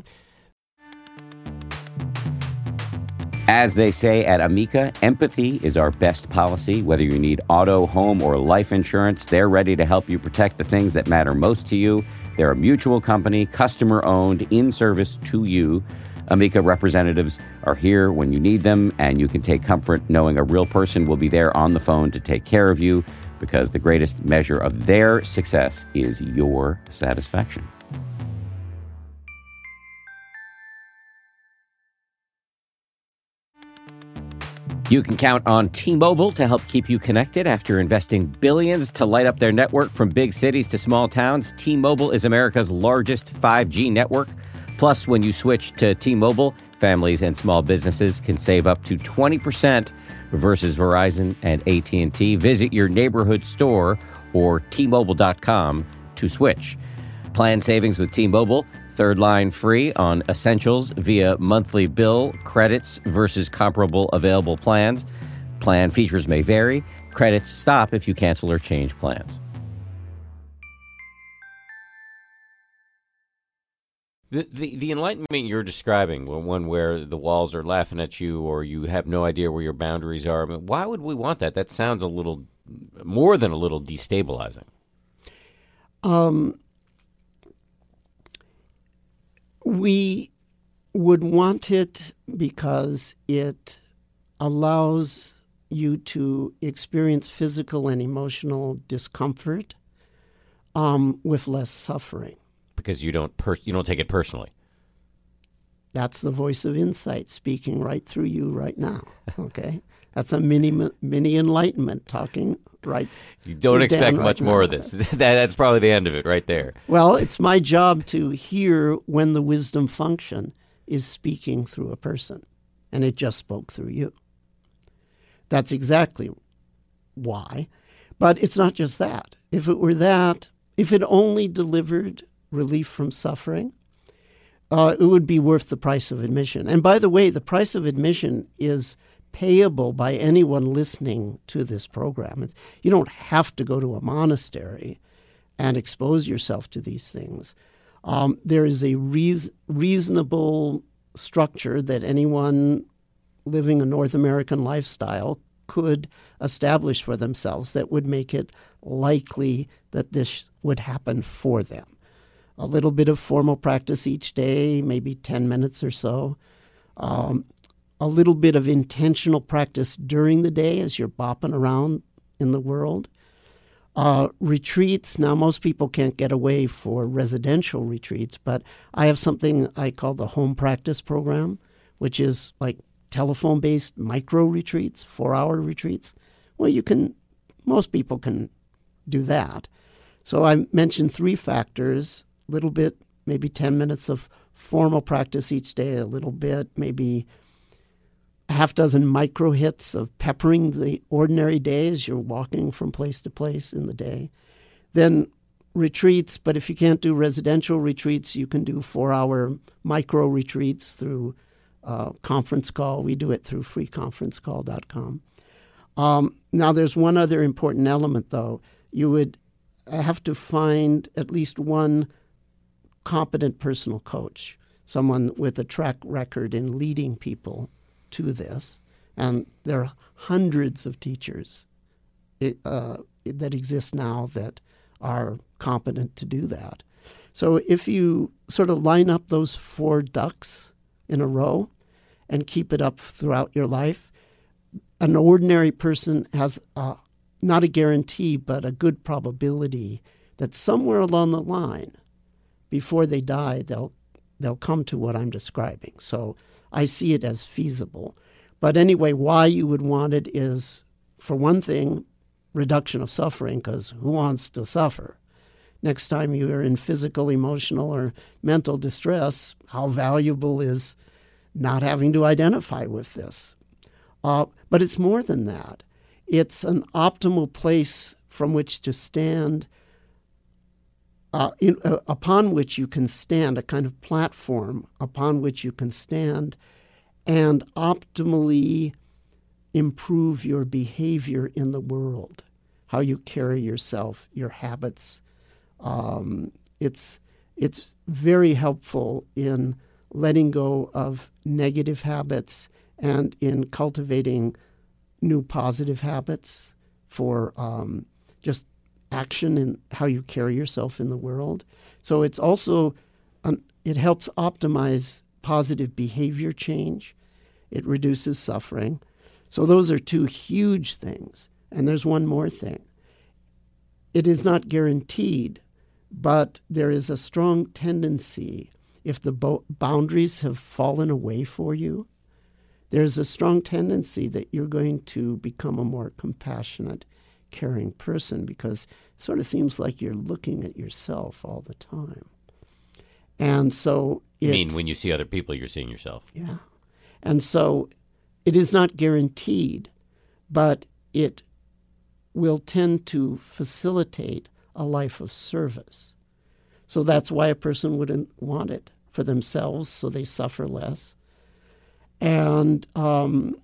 As they say at Amica, empathy is our best policy. Whether you need auto, home, or life insurance, they're ready to help you protect the things that matter most to you. They're a mutual company, customer-owned, in service to you. Amica representatives are here when you need them, and you can take comfort knowing a real person will be there on the phone to take care of you, because the greatest measure of their success is your satisfaction. You can count on T-Mobile to help keep you connected after investing billions to light up their network from big cities to small towns. T-Mobile is America's largest five G network. Plus, when you switch to T-Mobile, families and small businesses can save up to twenty percent versus Verizon and A T and T. Visit your neighborhood store or T Mobile dot com to switch. Plan savings with T-Mobile. Third line free on essentials via monthly bill, credits versus comparable available plans. Plan features may vary. Credits stop if you cancel or change plans. The, the the enlightenment you're describing, one where the walls are laughing at you or you have no idea where your boundaries are, I mean, why would we want that? That sounds a little, more than a little destabilizing. Um, we would want it because it allows you to experience physical and emotional discomfort um, with less suffering. Because you don't per- you don't take it personally. That's the voice of insight speaking right through you right now. Okay, that's a mini mini enlightenment talking right. You don't expect Dan much right more now. of this. that, that's probably the end of it right there. Well, it's my job to hear when the wisdom function is speaking through a person, and it just spoke through you. That's exactly why. But it's not just that. If it were that, if it only delivered relief from suffering, uh, it would be worth the price of admission. And by the way, the price of admission is payable by anyone listening to this program. It's, you don't have to go to a monastery and expose yourself to these things. Um, there is a reas- reasonable structure that anyone living a North American lifestyle could establish for themselves that would make it likely that this would happen for them. A little bit of formal practice each day, maybe ten minutes or so. Um, a little bit of intentional practice during the day as you're bopping around in the world. Uh, retreats. Now, most people can't get away for residential retreats, but I have something I call the home practice program, which is like telephone-based micro retreats, four-hour retreats. Well, you can, most people can do that. So I mentioned three factors, a little bit, maybe ten minutes of formal practice each day, a little bit, maybe a half dozen micro hits of peppering the ordinary day as you're walking from place to place in the day. Then retreats, but if you can't do residential retreats, you can do four-hour micro retreats through uh, conference call. We do it through free conference call dot com. Um, now, there's one other important element, though. You would have to find at least one competent personal coach, someone with a track record in leading people to this. And there are hundreds of teachers uh, that exist now that are competent to do that. So if you sort of line up those four ducks in a row and keep it up throughout your life, an ordinary person has a, not a guarantee, but a good probability that somewhere along the line, before they die, they'll they'll come to what I'm describing. So I see it as feasible. But anyway, why you would want it is, for one thing, reduction of suffering, because who wants to suffer? Next time you are in physical, emotional, or mental distress, how valuable is not having to identify with this? Uh, but it's more than that. It's an optimal place from which to stand, uh, in, uh, upon which you can stand, a kind of platform upon which you can stand and optimally improve your behavior in the world, how you carry yourself, your habits. Um, it's it's very helpful in letting go of negative habits and in cultivating new positive habits for um, just action in how you carry yourself in the world. So it's also, um, it helps optimize positive behavior change. It reduces suffering. So those are two huge things. And there's one more thing. It is not guaranteed, but there is a strong tendency, if the bo- boundaries have fallen away for you, there's a strong tendency that you're going to become a more compassionate, caring person, because it sort of seems like you're looking at yourself all the time. And so it, You mean when you see other people, you're seeing yourself? Yeah. And so it is not guaranteed, but it will tend to facilitate a life of service. So that's why a person wouldn't want it for themselves, so they suffer less. And um,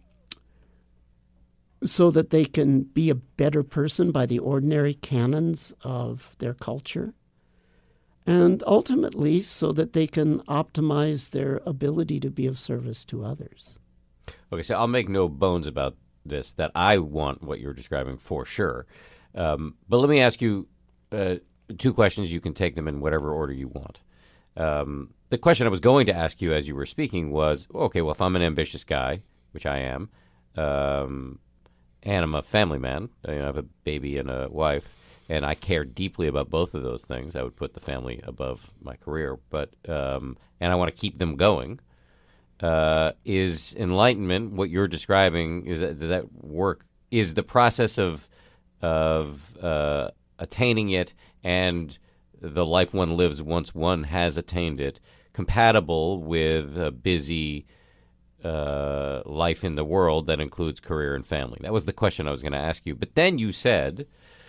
so that they can be a better person by the ordinary canons of their culture. and ultimately so that they can optimize their ability to be of service to others. Okay, so I'll make no bones about this, that I want what you're describing for sure. Um, but let me ask you uh, two questions. You can take them in whatever order you want. Um, the question I was going to ask you as you were speaking was, okay, well, if I'm an ambitious guy, which I am, um, and I'm a family man, I have a baby and a wife, and I care deeply about both of those things, I would put the family above my career, but um, and I want to keep them going. Uh, is enlightenment what you're describing? Is that, does that work? Is the process of of uh, attaining it and the life one lives once one has attained it compatible with a busy uh, life in the world that includes career and family? That was the question I was going to ask you. But then you said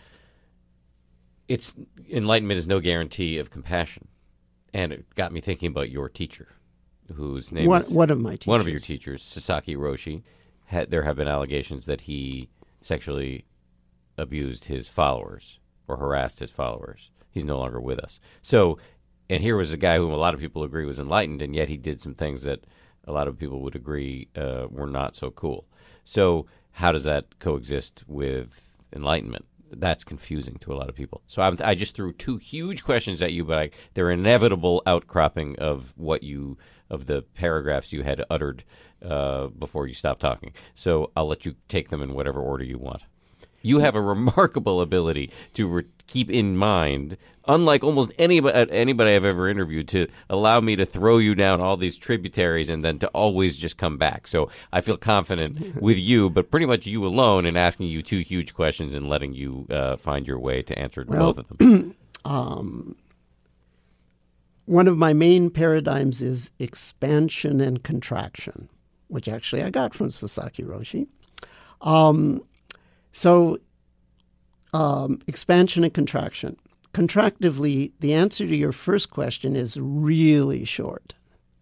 it's enlightenment is no guarantee of compassion, and it got me thinking about your teacher, whose name One, is one of my teachers. one of your teachers, Sasaki Roshi. Had, there have been allegations that he sexually abused his followers or harassed his followers. He's no longer with us. So, and here was a guy whom a lot of people agree was enlightened, and yet he did some things that a lot of people would agree uh, were not so cool. So how does that coexist with enlightenment? That's confusing to a lot of people. So I'm, I just threw two huge questions at you, but I, they're inevitable outcropping of what you, of the paragraphs you had uttered uh, before you stopped talking. So I'll let you take them in whatever order you want. You have a remarkable ability to re- keep in mind, unlike almost anybody, anybody I've ever interviewed, to allow me to throw you down all these tributaries and then to always just come back. So I feel confident with you, but pretty much you alone, in asking you two huge questions and letting you uh, find your way to answer Well, both of them. um, one of my main paradigms is expansion and contraction, which actually I got from Sasaki Roshi. Um, So, um, expansion and contraction. Contractively, the answer to your first question is really short.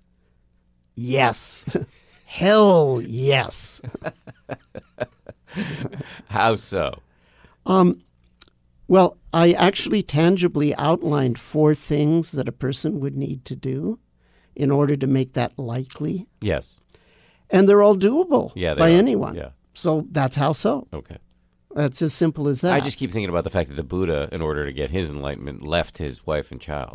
Yes. Hell yes. How so? Um, well, I actually tangibly outlined four things that a person would need to do in order to make that likely. Yes. And they're all doable Yeah, they by are. anyone. Yeah. So that's how so. Okay. That's as simple as that. I just keep thinking about the fact that the Buddha, in order to get his enlightenment, left his wife and child.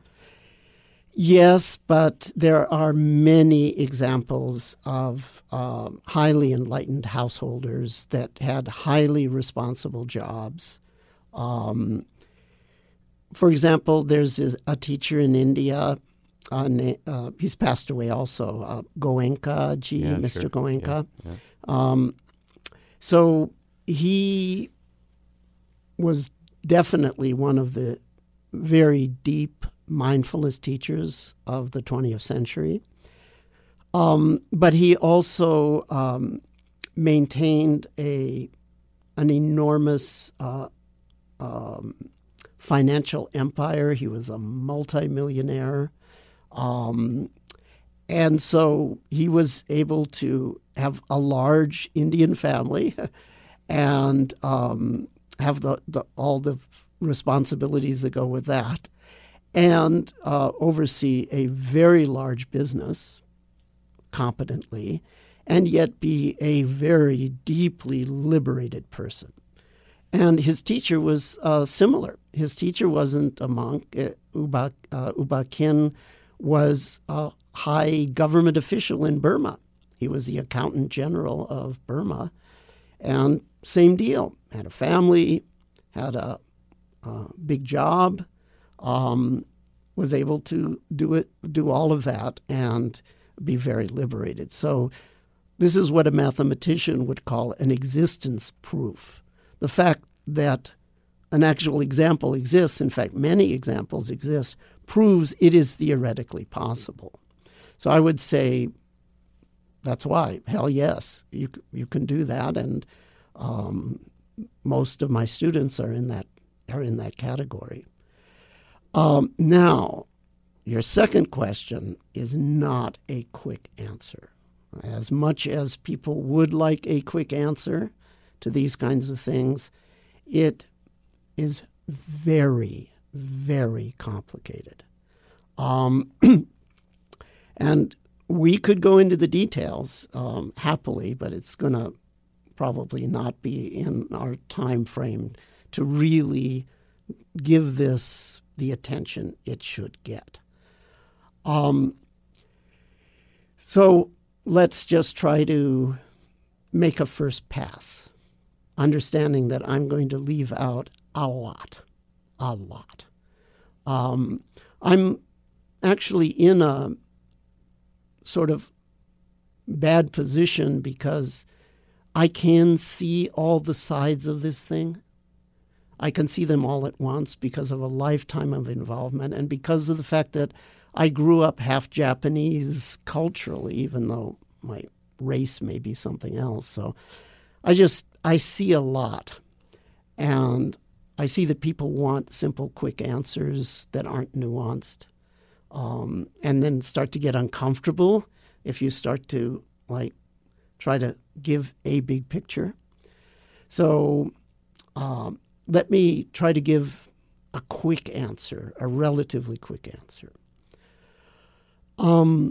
Yes, but there are many examples of um, highly enlightened householders that had highly responsible jobs. Um, for example, there's a teacher in India. Uh, na- uh, he's passed away also, uh, Goenka ji, Yeah, Mister sure. Goenka. Yeah, yeah. Um, so he was definitely one of the very deep mindfulness teachers of the twentieth century. Um, but he also um, maintained a an enormous uh, um, financial empire. He was a multimillionaire. Um, and so he was able to have a large Indian family and um, have the, the all the responsibilities that go with that, and uh, oversee a very large business competently, and yet be a very deeply liberated person. And his teacher was uh, similar. His teacher wasn't a monk. Uh, Uba, uh, Uba Khin was a high government official in Burma. He was the accountant general of Burma. And same deal, had a family, had a, a big job, um, was able to do it, do all of that and be very liberated. So this is what a mathematician would call an existence proof. The fact that an actual example exists, in fact, many examples exist, proves it is theoretically possible. So I would say that's why, hell yes, you you can do that, and um, most of my students are in that are in that category. Um, now, your second question is not a quick answer. As much as people would like a quick answer to these kinds of things, it is very, very complicated. Um, and we could go into the details um, happily, but it's going to probably not be in our time frame to really give this the attention it should get. Um, so let's just try to make a first pass, understanding that I'm going to leave out a lot, a lot. Um, I'm actually in a sort of bad position because I can see all the sides of this thing. I can see them all at once because of a lifetime of involvement and because of the fact that I grew up half Japanese culturally, even though my race may be something else. So I just, I see a lot. And I see that people want simple, quick answers that aren't nuanced. Um, and then start to get uncomfortable if you start to, like, try to give a big picture. So um, let me try to give a quick answer, a relatively quick answer. Um,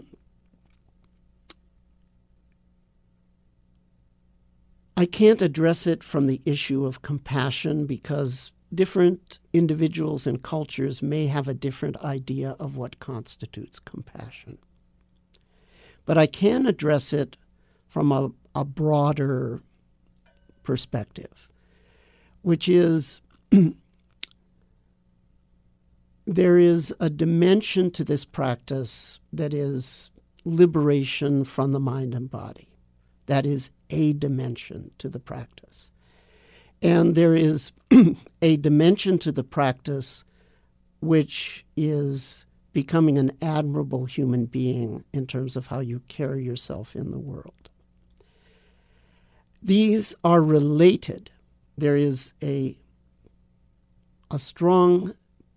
I can't address it from the issue of compassion because different individuals and cultures may have a different idea of what constitutes compassion. But I can address it from a, a broader perspective, which is there is a dimension to this practice that is liberation from the mind and body. That is a dimension to the practice. And there is a dimension to the practice which is becoming an admirable human being in terms of how you carry yourself in the world. These are related. There is a, a strong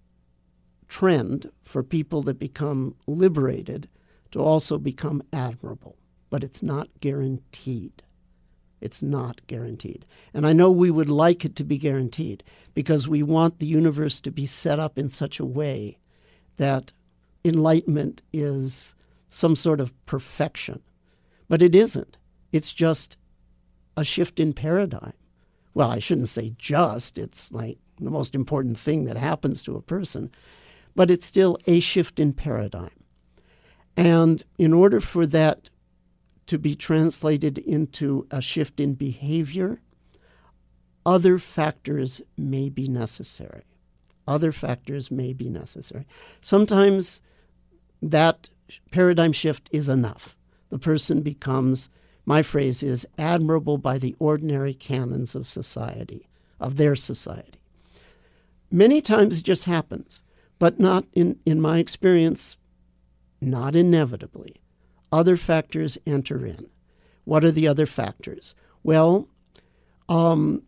trend for people that become liberated to also become admirable, but it's not guaranteed. It's not guaranteed. And I know we would like it to be guaranteed because we want the universe to be set up in such a way that enlightenment is some sort of perfection. But it isn't. It's just a shift in paradigm. Well, I shouldn't say just. It's like the most important thing that happens to a person. But it's still a shift in paradigm. And in order for that to be translated into a shift in behavior, other factors may be necessary. Other factors may be necessary. Sometimes that paradigm shift is enough. The person becomes, my phrase is, admirable by the ordinary canons of society, of their society. Many times it just happens, but not, in, in my experience, not inevitably. Other factors enter in. What are the other factors? Well, um,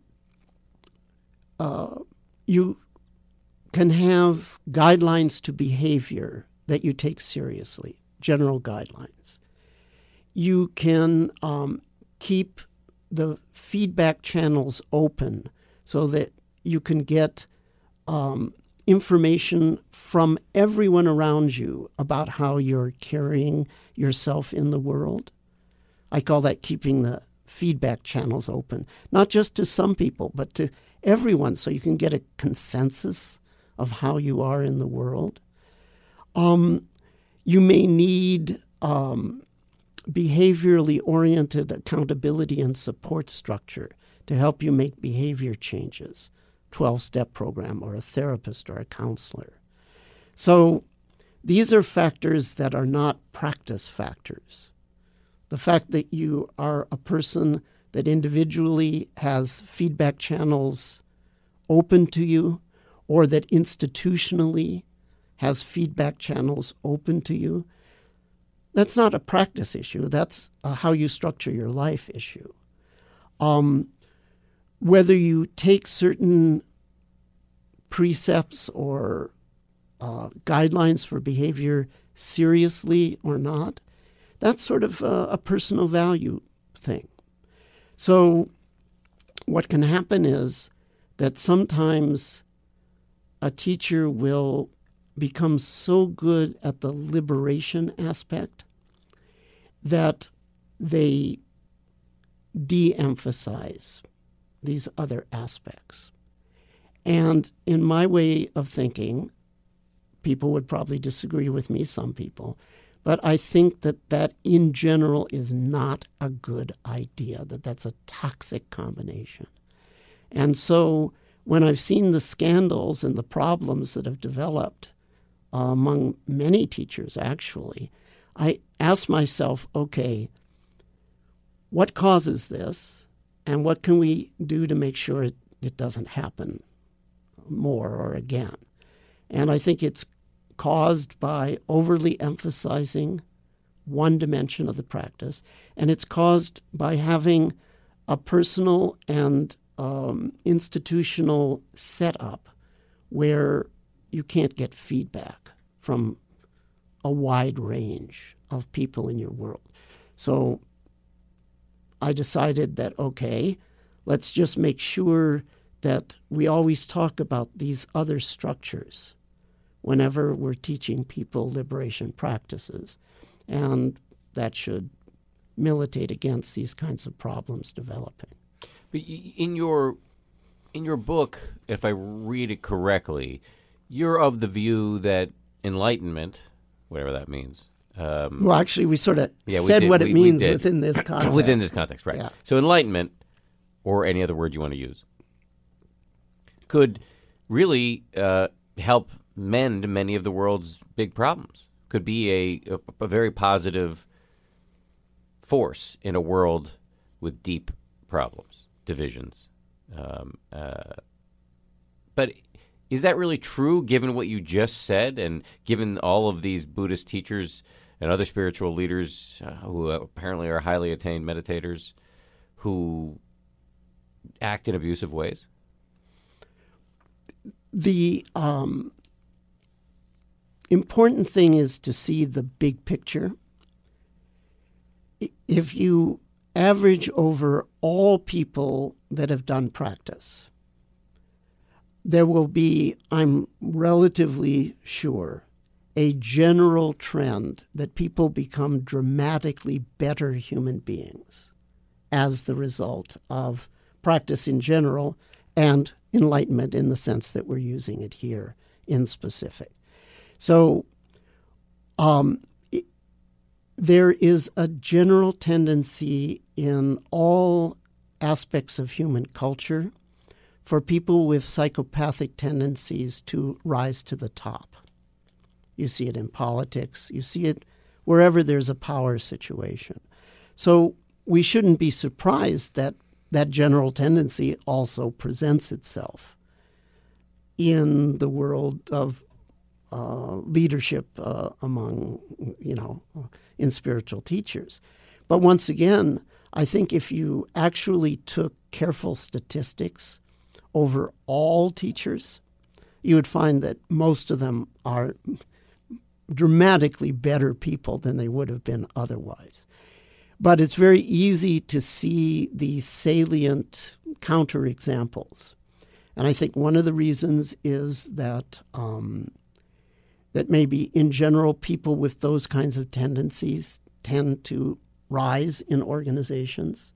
uh, you can have guidelines to behavior that you take seriously, general guidelines. You can um, keep the feedback channels open so that you can get um, information from everyone around you about how you're carrying yourself in the world. I call that keeping the feedback channels open, not just to some people, but to everyone, so you can get a consensus of how you are in the world. Um, you may need um, behaviorally oriented accountability and support structure to help you make behavior changes. twelve-step program or a therapist or a counselor. So these are factors that are not practice factors. The fact that you are a person that individually has feedback channels open to you, or that institutionally has feedback channels open to you, that's not a practice issue. That's a how you structure your life issue. Um, whether you take certain precepts or uh, guidelines for behavior seriously or not, that's sort of a, a personal value thing. So what can happen is that sometimes a teacher will become so good at the liberation aspect that they de-emphasize these other aspects. And in my way of thinking, people would probably disagree with me, some people, but I think that that in general is not a good idea, that that's a toxic combination. And so when I've seen the scandals and the problems that have developed uh, among many teachers, actually, I ask myself, okay, what causes this, and what can we do to make sure it, it doesn't happen more or again? And I think it's caused by overly emphasizing one dimension of the practice, and it's caused by having a personal and um, institutional setup where you can't get feedback from a wide range of people in your world. So I decided that, okay, let's just make sure that we always talk about these other structures whenever we're teaching people liberation practices. And that should militate against these kinds of problems developing. But in your in your book, if I read it correctly, you're of the view that enlightenment, whatever that means. Um, well, actually, we sort of yeah, said did, what we, it means we within this context. Within this context, right. Yeah. So enlightenment, or any other word you want to use, could really uh, help mend many of the world's big problems. Could be a, a, a very positive force in a world with deep problems, divisions. Um, uh, but is that really true, given what you just said, and given all of these Buddhist teachers and other spiritual leaders uh, who apparently are highly attained meditators who act in abusive ways? The um, important thing is to see the big picture. If you average over all people that have done practice, there will be, I'm relatively sure, a general trend that people become dramatically better human beings as the result of practice in general and enlightenment in the sense that we're using it here in specific. So um, it, there is a general tendency in all aspects of human culture for people with psychopathic tendencies to rise to the top. You see it in politics. You see it wherever there's a power situation. So we shouldn't be surprised that that general tendency also presents itself in the world of uh, leadership uh, among, you know, in spiritual teachers. But once again, I think if you actually took careful statistics over all teachers, you would find that most of them are dramatically better people than they would have been otherwise. But it's very easy to see these salient counterexamples. And I think one of the reasons is that um, that maybe in general people with those kinds of tendencies tend to rise in organizations.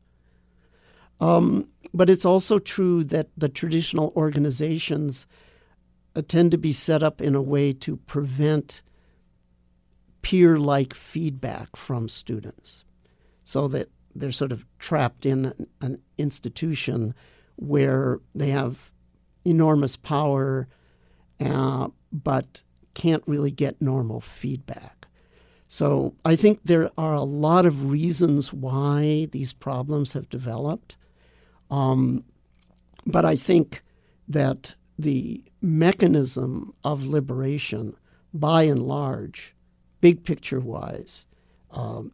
Um, but it's also true that the traditional organizations uh, tend to be set up in a way to prevent peer-like feedback from students, so that they're sort of trapped in an institution where they have enormous power, uh, but can't really get normal feedback. So I think there are a lot of reasons why these problems have developed. Um, but I think that the mechanism of liberation, by and large, big picture-wise, um,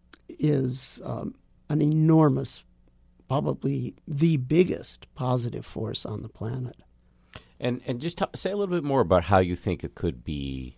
is um, an enormous, probably the biggest positive force on the planet. And and just talk, say a little bit more about how you think it could be,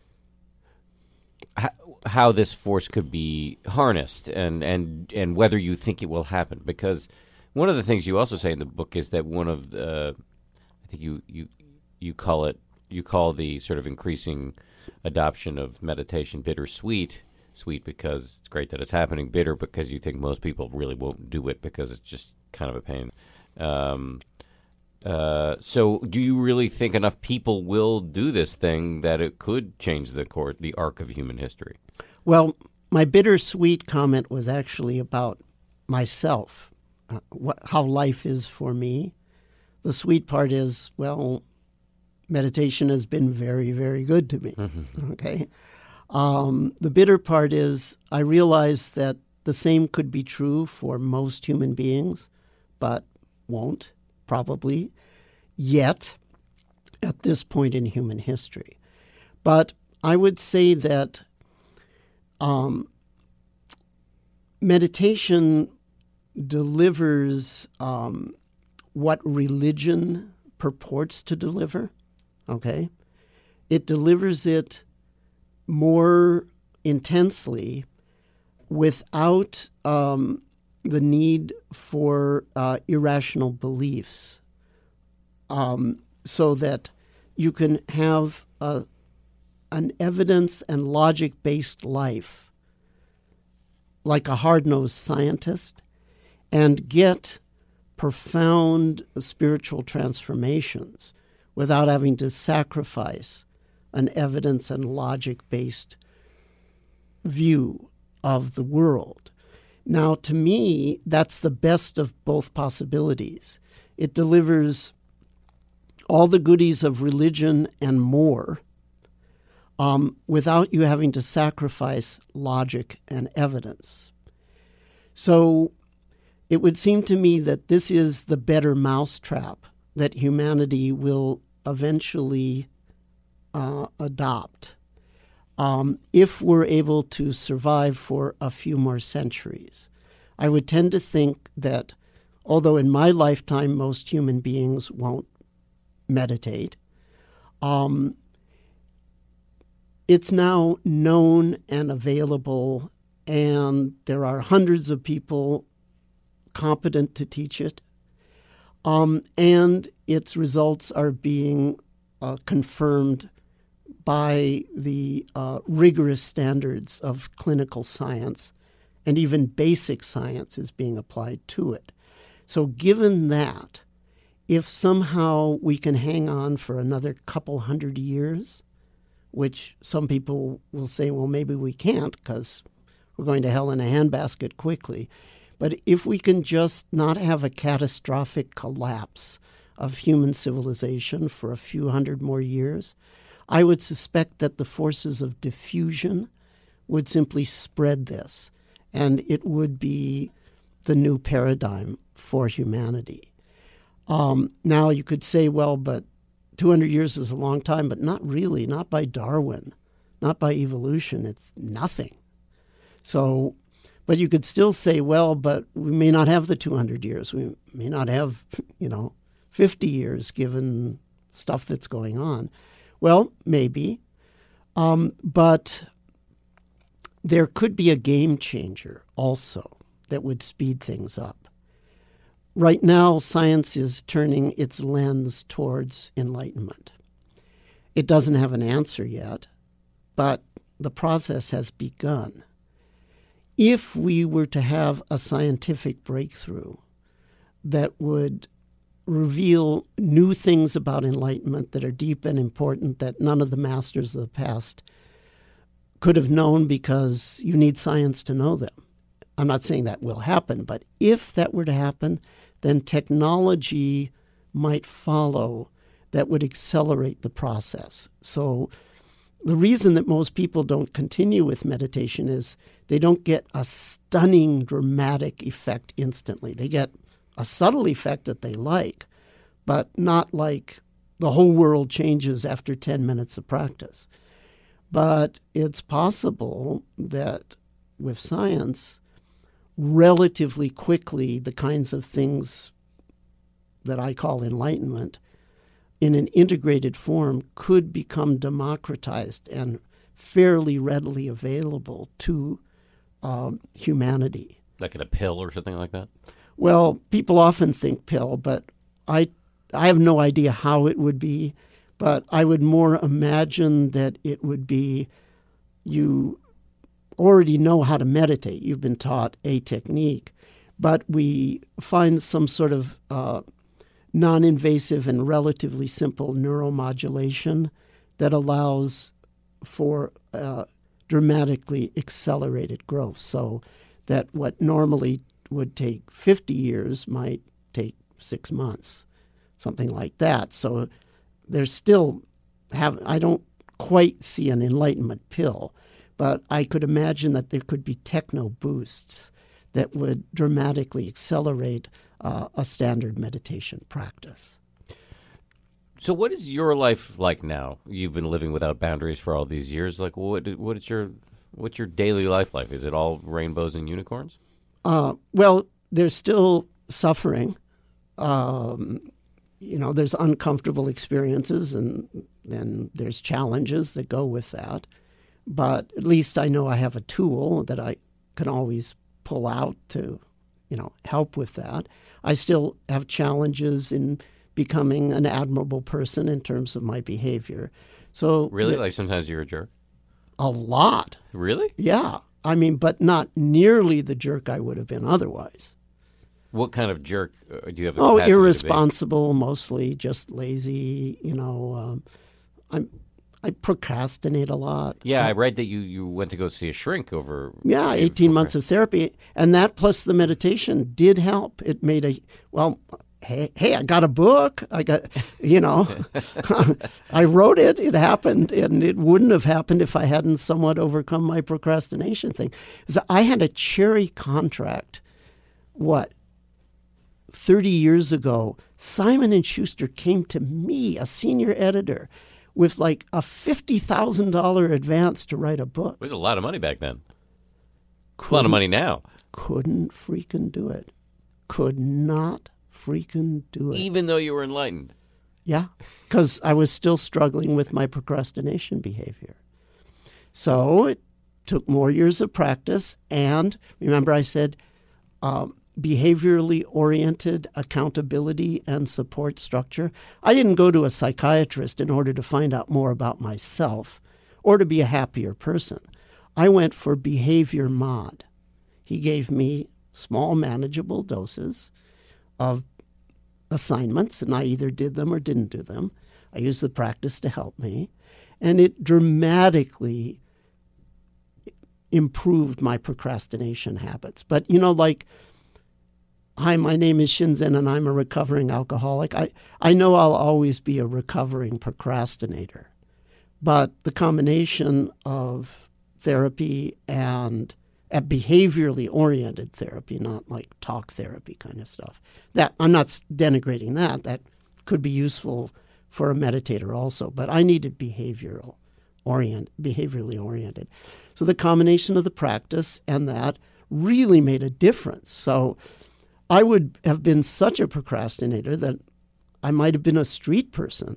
how, how this force could be harnessed, and, and, and whether you think it will happen. Because one of the things you also say in the book is that one of the, I think you, you, you call it, you call the sort of increasing adoption of meditation bittersweet. Sweet because it's great that it's happening, bitter because you think most people really won't do it because it's just kind of a pain. Um, uh, so do you really think enough people will do this thing that it could change the course, the arc of human history? Well, my bittersweet comment was actually about myself, uh, what, how life is for me. The sweet part is, well, meditation has been very, very good to me. Mm-hmm. Okay. Um, the bitter part is I realize that the same could be true for most human beings, but won't, probably, yet at this point in human history. But I would say that um, meditation delivers um, what religion purports to deliver, okay? It delivers it more intensely without um, the need for uh, irrational beliefs, um, so that you can have a, an evidence and logic-based life like a hard-nosed scientist and get profound spiritual transformations without having to sacrifice an evidence and logic-based view of the world. Now, to me, that's the best of both possibilities. It delivers all the goodies of religion and more um, without you having to sacrifice logic and evidence. So it would seem to me that this is the better mousetrap that humanity will eventually Uh, adopt um, if we're able to survive for a few more centuries. I would tend to think that although in my lifetime most human beings won't meditate, um, it's now known and available, and there are hundreds of people competent to teach it, um, and its results are being uh, confirmed by the uh, rigorous standards of clinical science, and even basic science is being applied to it. So given that, if somehow we can hang on for another couple hundred years, which some people will say, well, maybe we can't because we're going to hell in a handbasket quickly. But if we can just not have a catastrophic collapse of human civilization for a few hundred more years, I would suspect that the forces of diffusion would simply spread this, and it would be the new paradigm for humanity. Um, now, you could say, well, but two hundred years is a long time, but not really, not by Darwin, not by evolution. It's nothing. So, but you could still say, well, but we may not have the two hundred years. We may not have, you know, fifty years given stuff that's going on. Well, maybe, um, but there could be a game changer also that would speed things up. Right now, science is turning its lens towards enlightenment. It doesn't have an answer yet, but the process has begun. If we were to have a scientific breakthrough that would reveal new things about enlightenment that are deep and important that none of the masters of the past could have known because you need science to know them. I'm not saying that will happen, but if that were to happen, then technology might follow that would accelerate the process. So the reason that most people don't continue with meditation is they don't get a stunning, dramatic effect instantly. They get a subtle effect that they like, but not like the whole world changes after ten minutes of practice. But it's possible that with science, relatively quickly, the kinds of things that I call enlightenment in an integrated form could become democratized and fairly readily available to um, humanity. Like in a pill or something like that? Well, people often think pill, but I I have no idea how it would be. But I would more imagine that it would be you already know how to meditate. You've been taught a technique, but we find some sort of uh, non-invasive and relatively simple neuromodulation that allows for uh, dramatically accelerated growth, so that what normally would take fifty years might take six months, something like that. So there's still have I don't quite see an enlightenment pill, but I could imagine that there could be techno boosts that would dramatically accelerate uh, a standard meditation practice. So what is your life like now? You've been living without boundaries for all these years. Like, what what is your what's your daily life like? Is it all rainbows and unicorns? Uh, well, there's still suffering. Um, you know, there's uncomfortable experiences, and then there's challenges that go with that. But at least I know I have a tool that I can always pull out to, you know, help with that. I still have challenges in becoming an admirable person in terms of my behavior. So really, like sometimes you're a jerk. A lot. Really? Yeah. I mean, but not nearly the jerk I would have been otherwise. What kind of jerk uh, do you have? The Oh, capacity irresponsible, mostly just lazy. You know, um, I'm I procrastinate a lot. Yeah, I read that you, you went to go see a shrink over. Yeah, eighteen months of therapy, and that plus the meditation did help. It made a well. Hey, hey, I got a book. I got, you know, I wrote it. It happened, and it wouldn't have happened if I hadn't somewhat overcome my procrastination thing. So I had a cherry contract. What? thirty years ago, Simon and Schuster came to me, a senior editor, with like a fifty thousand dollars advance to write a book. It was a lot of money back then. Couldn't, a lot of money now. Couldn't freaking do it. Could not freaking do it. Even though you were enlightened. Yeah, because I was still struggling with my procrastination behavior. So it took more years of practice. And remember I said um, behaviorally oriented accountability and support structure. I didn't go to a psychiatrist in order to find out more about myself or to be a happier person. I went for behavior mod. He gave me small, manageable doses of assignments, and I either did them or didn't do them. I used the practice to help me, and it dramatically improved my procrastination habits. But, you know, like, hi, my name is Shinzen, and I'm a recovering alcoholic. I, I know I'll always be a recovering procrastinator, but the combination of therapy and at behaviorally oriented therapy, not like talk therapy kind of stuff. That I'm not denigrating that. That could be useful for a meditator also, but I needed behavioral orient, behaviorally oriented. So the combination of the practice and that really made a difference. So I would have been such a procrastinator that I might have been a street person,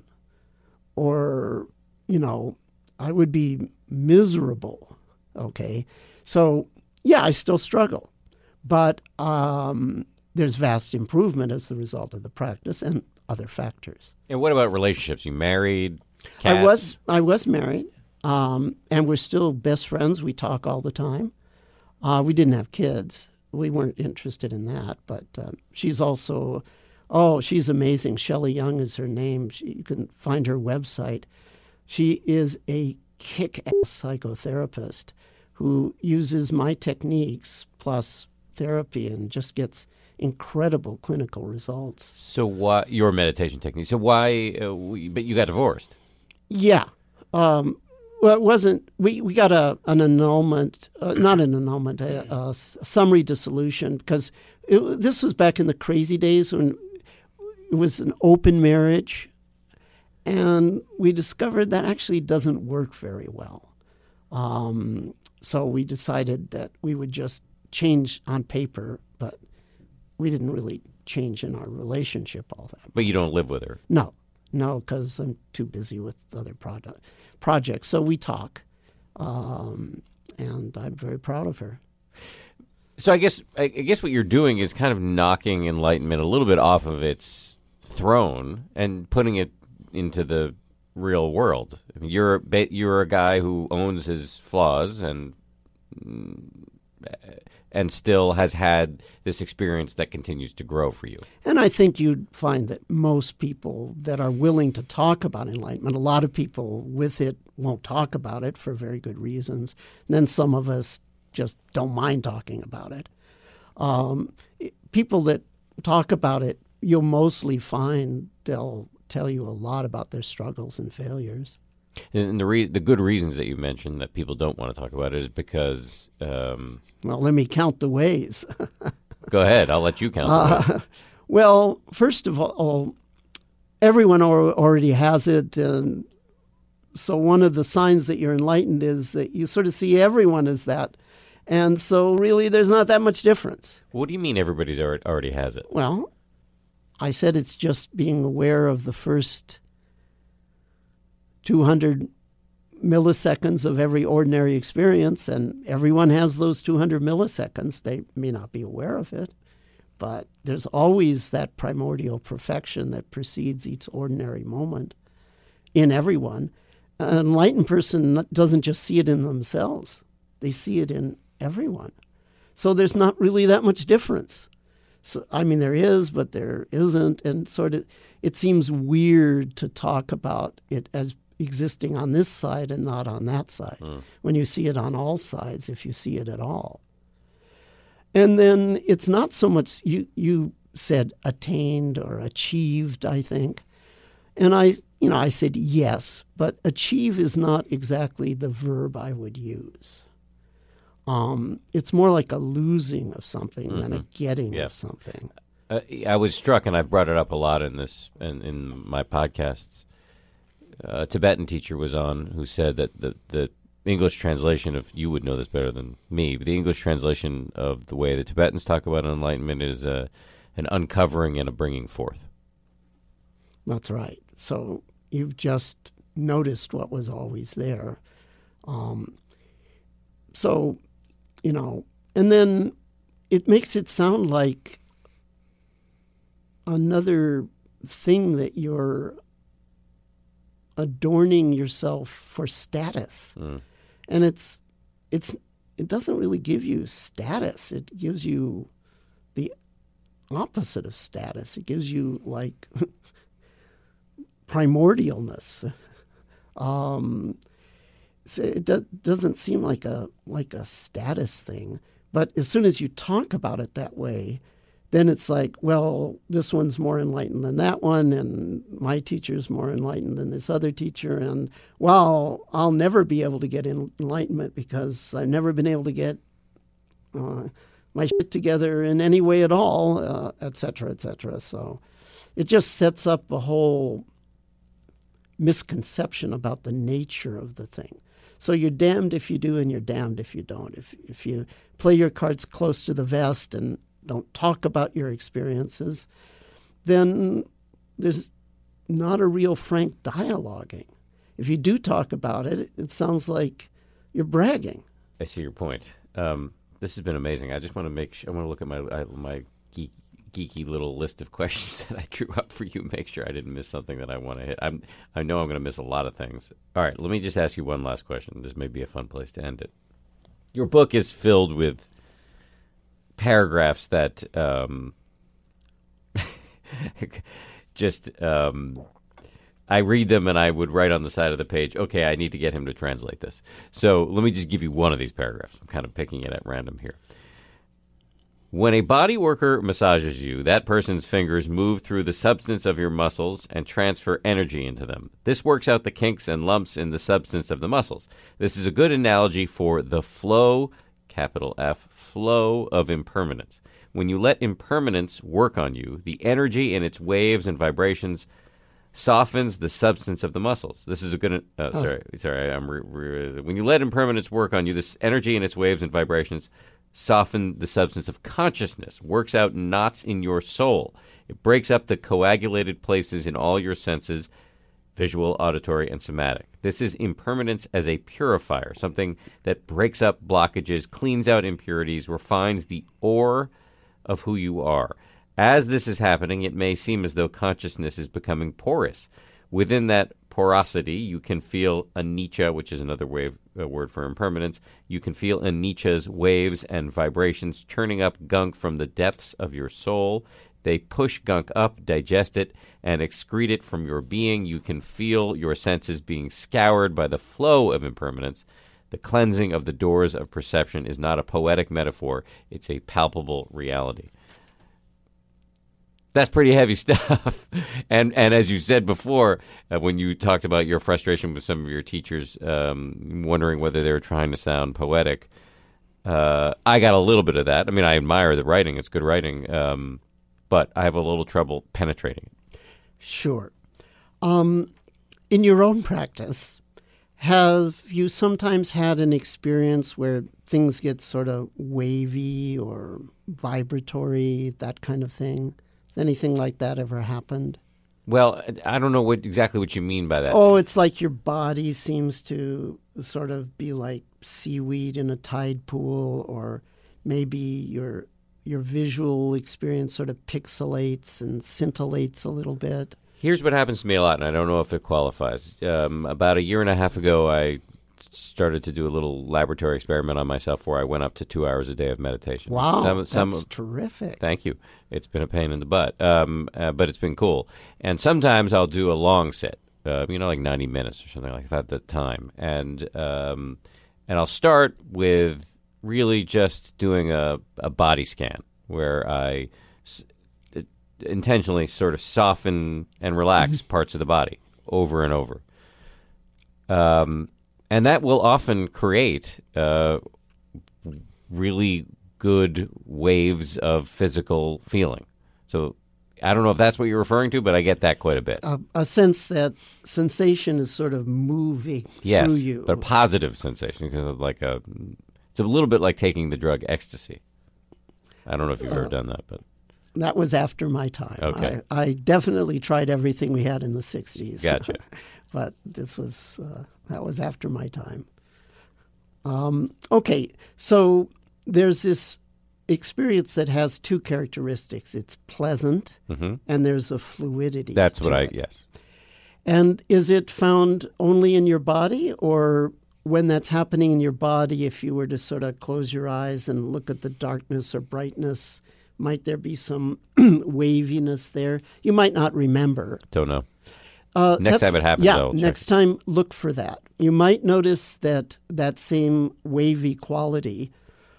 or, you know, I would be miserable. Okay. So yeah, I still struggle, but um, there's vast improvement as the result of the practice and other factors. And what about relationships? You married? Cats? I was I was married, um, and we're still best friends. We talk all the time. Uh, we didn't have kids. We weren't interested in that, but uh, she's also, oh, she's amazing. Shelley Young is her name. She, you can find her website. She is a kick-ass psychotherapist who uses my techniques plus therapy and just gets incredible clinical results. So why your meditation technique? So why? Uh, we, but you got divorced. Yeah. Um, well, it wasn't. We, we got a an annulment, uh, not an annulment, a, a summary dissolution, because it, this was back in the crazy days when it was an open marriage, and we discovered that actually doesn't work very well. Um, So we decided that we would just change on paper, but we didn't really change in our relationship all that. But you don't live with her? No, no, because I'm too busy with other product, projects. So we talk, um, and I'm very proud of her. So I guess I guess what you're doing is kind of knocking enlightenment a little bit off of its throne and putting it into the real world. I mean, you're you're a guy who owns his flaws and and still has had this experience that continues to grow for you. And I think you'd find that most people that are willing to talk about enlightenment, a lot of people with it won't talk about it for very good reasons. And then some of us just don't mind talking about it. Um, people that talk about it, you'll mostly find they'll tell you a lot about their struggles and failures. And the re- the good reasons that you mentioned that people don't want to talk about it is because... Um, well, let me count the ways. Go ahead. I'll let you count the ways. Uh, well, first of all, everyone al- already has it. And so one of the signs that you're enlightened is that you sort of see everyone as that. And so really there's not that much difference. What do you mean everybody's already, already has it? Well, I said it's just being aware of the first two hundred milliseconds of every ordinary experience, and everyone has those two hundred milliseconds. They may not be aware of it, but there's always that primordial perfection that precedes each ordinary moment in everyone. An enlightened person doesn't just see it in themselves. They see it in everyone. So there's not really that much difference. So, I mean, there is, but there isn't. And sort of, it seems weird to talk about it as existing on this side and not on that side, mm. when you see it on all sides, if you see it at all. And then it's not so much, you, you said attained or achieved, I think. And I, you know, I said yes, but achieve is not exactly the verb I would use. Um, it's more like a losing of something mm-hmm. than a getting yeah. of something. Uh, I was struck, and I've brought it up a lot in this in, in my podcasts. Uh, a Tibetan teacher was on who said that the, the English translation of, you would know this better than me, but the English translation of the way the Tibetans talk about enlightenment is a, an uncovering and a bringing forth. That's right. So you've just noticed what was always there. Um, so, you know, and then it makes it sound like another thing that you're adorning yourself for status. Mm. And it's it's it doesn't really give you status. It gives you the opposite of status. It gives you like primordialness. Um, so it do, doesn't seem like a like a status thing. But as soon as you talk about it that way, then it's like, well, this one's more enlightened than that one, and my teacher's more enlightened than this other teacher, and, wow, I'll never be able to get enlightenment because I've never been able to get uh, my shit together in any way at all, uh, et cetera, et cetera. So it just sets up a whole misconception about the nature of the thing. So you're damned if you do and you're damned if you don't. If if you play your cards close to the vest and don't talk about your experiences, then there's not a real frank dialoguing. If you do talk about it, it sounds like you're bragging. I see your point. Um, this has been amazing. I just want to make sure, I want to look at my I, my geek, geeky little list of questions that I drew up for you, make sure I didn't miss something that I want to hit. I'm, I know I'm going to miss a lot of things. All right, let me just ask you one last question. This may be a fun place to end it. Your book is filled with paragraphs that um, just um, I read them and I would write on the side of the page, okay, I need to get him to translate this. So let me just give you one of these paragraphs. I'm kind of picking it at random here. When a body worker massages you, that person's fingers move through the substance of your muscles and transfer energy into them. This works out the kinks and lumps in the substance of the muscles. This is a good analogy for the flow, capital F, flow of impermanence. When you let impermanence work on you, the energy in its waves and vibrations softens the substance of the muscles. This is a good. Uh, oh. Sorry, sorry. I'm re, re, when you let impermanence work on you, this energy in its waves and vibrations soften the substance of consciousness. Works out knots in your soul. It breaks up the coagulated places in all your senses, visual, auditory, and somatic. This is impermanence as a purifier, something that breaks up blockages, cleans out impurities, refines the ore of who you are. As this is happening, it may seem as though consciousness is becoming porous. Within that porosity. You can feel anicca, which is another wave, a word for impermanence. You can feel anicca's waves and vibrations churning up gunk from the depths of your soul. They push gunk up, digest it, and excrete it from your being. You can feel your senses being scoured by the flow of impermanence. The cleansing of the doors of perception is not a poetic metaphor. It's a palpable reality. That's pretty heavy stuff. and and as you said before, uh, when you talked about your frustration with some of your teachers, um, wondering whether they were trying to sound poetic, uh, I got a little bit of that. I mean, I admire the writing. It's good writing. Um, but I have a little trouble penetrating it. Sure. Um, in your own practice, have you sometimes had an experience where things get sort of wavy or vibratory, that kind of thing? Has anything like that ever happened? Well, I don't know what exactly what you mean by that. Oh, it's like your body seems to sort of be like seaweed in a tide pool, or maybe your your visual experience sort of pixelates and scintillates a little bit. Here's what happens to me a lot, and I don't know if it qualifies. Um, about a year and a half ago, I started to do a little laboratory experiment on myself where I went up to two hours a day of meditation. Wow, some, some, that's terrific. Thank you. It's been a pain in the butt, um, uh, but it's been cool. And sometimes I'll do a long sit, uh, you know, like ninety minutes or something like that at the time. And, um, and I'll start with really just doing a, a body scan where I s- intentionally sort of soften and relax parts of the body over and over. Um, and that will often create uh, really good waves of physical feeling. So I don't know if that's what you're referring to, but I get that quite a bit. A, a sense that sensation is sort of moving yes, through you. But a positive sensation, because it's like a, it's a little bit like taking the drug ecstasy. I don't know if you've ever Uh, done that, but That was after my time. Okay. I, I definitely tried everything we had in the sixties. Gotcha. But this was uh, that was after my time. Um, okay, so there's this experience that has two characteristics. It's pleasant, mm-hmm. and there's a fluidity. That's to what I it. yes. And is it found only in your body, or when that's happening in your body, if you were to sort of close your eyes and look at the darkness or brightness, might there be some waviness there? You might not remember. Don't know. Uh, Next that's- time it happens, yeah, I'll check next it. time look for that. You might notice that that same wavy quality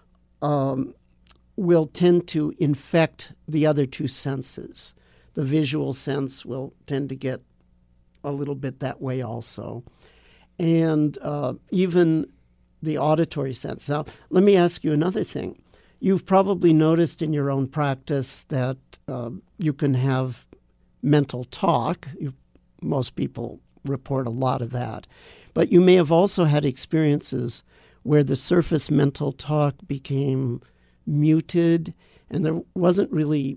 um, will tend to infect the other two senses. The visual sense will tend to get a little bit that way also. And uh, even the auditory sense. Now, let me ask you another thing. You've probably noticed in your own practice that uh, you can have mental talk. You, most people report a lot of that. But you may have also had experiences where the surface mental talk became muted and there wasn't really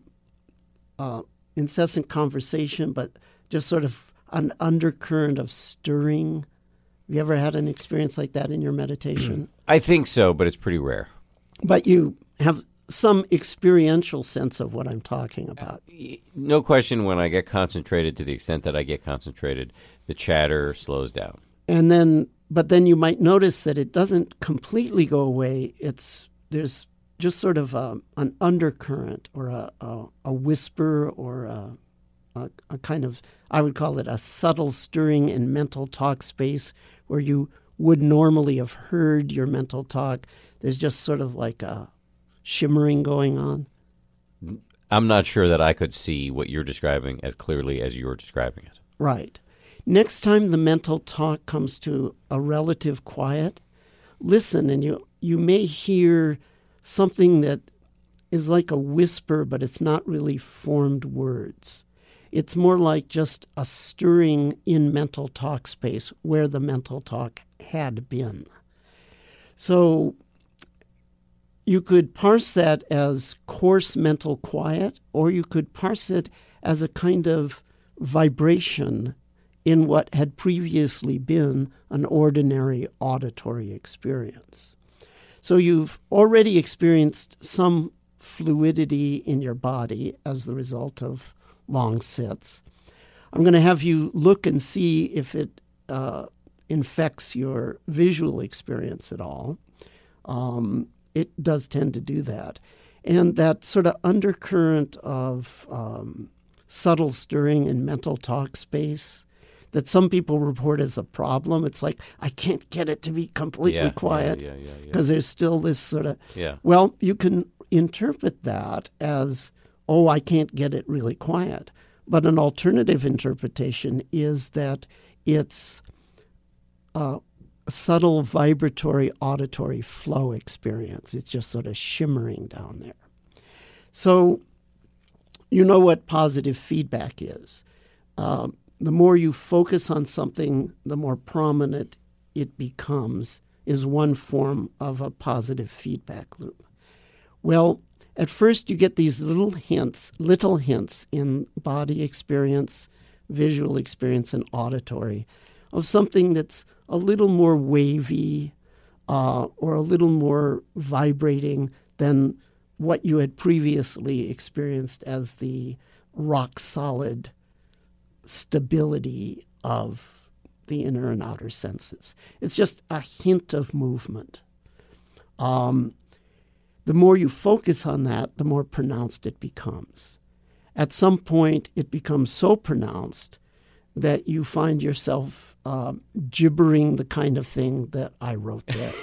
uh, incessant conversation, but just sort of an undercurrent of stirring. Have you ever had an experience like that in your meditation? I think so, but it's pretty rare. But you have some experiential sense of what I'm talking about. No question, when I get concentrated to the extent that I get concentrated, the chatter slows down. And then, but then you might notice that it doesn't completely go away. It's there's just sort of a, an undercurrent or a, a, a whisper or a, a, a kind of, I would call it a subtle stirring in mental talk space where you would normally have heard your mental talk. There's just sort of like a shimmering going on. I'm not sure that I could see what you're describing as clearly as you're describing it. Right. Next time the mental talk comes to a relative quiet, listen, and you, you may hear something that is like a whisper, but it's not really formed words. It's more like just a stirring in mental talk space where the mental talk had been. So you could parse that as coarse mental quiet, or you could parse it as a kind of vibration in what had previously been an ordinary auditory experience. So you've already experienced some fluidity in your body as the result of long sits. I'm going to have you look and see if it uh, infects your visual experience at all. Um, it does tend to do that. And that sort of undercurrent of um, subtle stirring in mental talk space that some people report as a problem. It's like, I can't get it to be completely Yeah, quiet yeah, yeah, yeah, yeah. because there's still this sort of, Yeah. well, you can interpret that as, oh, I can't get it really quiet. But an alternative interpretation is that it's a subtle vibratory auditory flow experience. It's just sort of shimmering down there. So you know what positive feedback is. Um, the more you focus on something, the more prominent it becomes, is one form of a positive feedback loop. Well, at first you get these little hints, little hints in body experience, visual experience, and auditory of something that's a little more wavy uh, or a little more vibrating than what you had previously experienced as the rock-solid stability of the inner and outer senses. It's just a hint of movement. Um, the more you focus on that, the more pronounced it becomes. At some point, it becomes so pronounced that you find yourself uh, gibbering the kind of thing that I wrote there.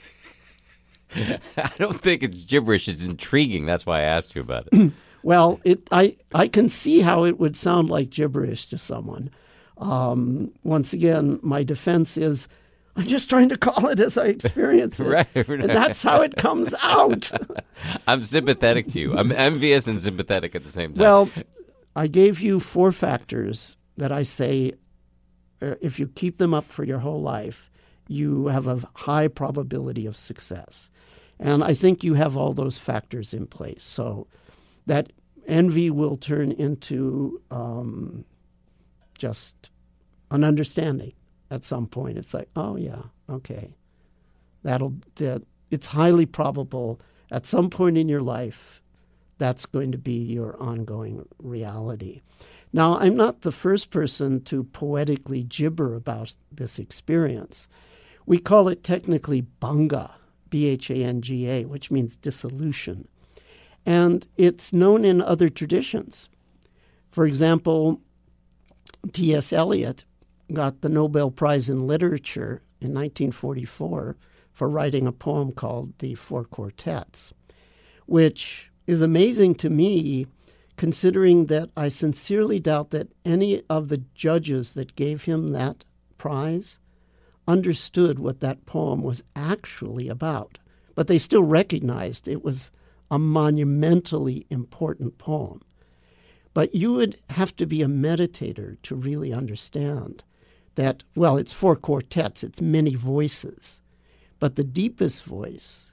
I don't think it's gibberish. It's intriguing. That's why I asked you about it. Well, it I, I can see how it would sound like gibberish to someone. Um, once again, my defense is I'm just trying to call it as I experience it. Right. And that's how it comes out. I'm sympathetic to you. I'm envious and sympathetic at the same time. Well, I gave you four factors that I say uh, if you keep them up for your whole life, you have a high probability of success. And I think you have all those factors in place. So that envy will turn into um, just an understanding at some point. It's like, oh, yeah, okay. That'll that it's highly probable at some point in your life that's going to be your ongoing reality. Now, I'm not the first person to poetically gibber about this experience. We call it technically bhanga, B H A N G A, which means dissolution. And it's known in other traditions. For example, T S Eliot got the Nobel Prize in Literature in nineteen forty-four for writing a poem called The Four Quartets, which is amazing to me considering that I sincerely doubt that any of the judges that gave him that prize understood what that poem was actually about. But they still recognized it was a monumentally important poem. But you would have to be a meditator to really understand that, well, it's four quartets, it's many voices. But the deepest voice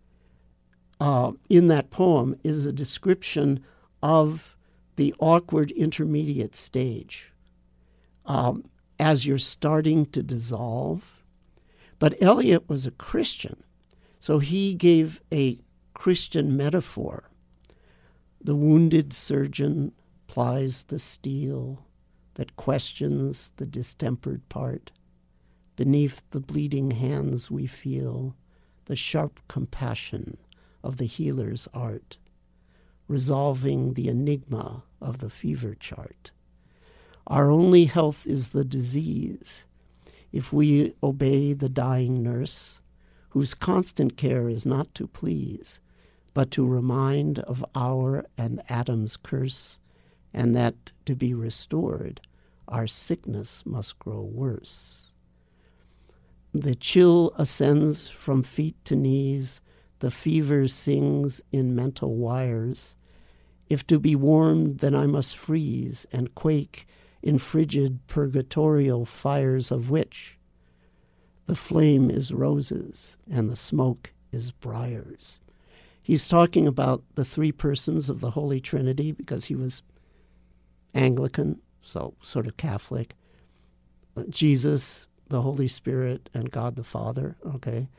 uh, in that poem is a description of the awkward intermediate stage um, as you're starting to dissolve. But Eliot was a Christian, so he gave a Christian metaphor. The wounded surgeon plies the steel that questions the distempered part. Beneath the bleeding hands we feel the sharp compassion of the healer's art, resolving the enigma of the fever chart. Our only health is the disease, if we obey the dying nurse, whose constant care is not to please, but to remind of our and Adam's curse, and that to be restored, our sickness must grow worse. The chill ascends from feet to knees, the fever sings in mental wires. If to be warmed, then I must freeze and quake in frigid purgatorial fires of which the flame is roses and the smoke is briars. He's talking about the three persons of the Holy Trinity because he was Anglican, so sort of Catholic. Jesus, the Holy Spirit, and God the Father, okay?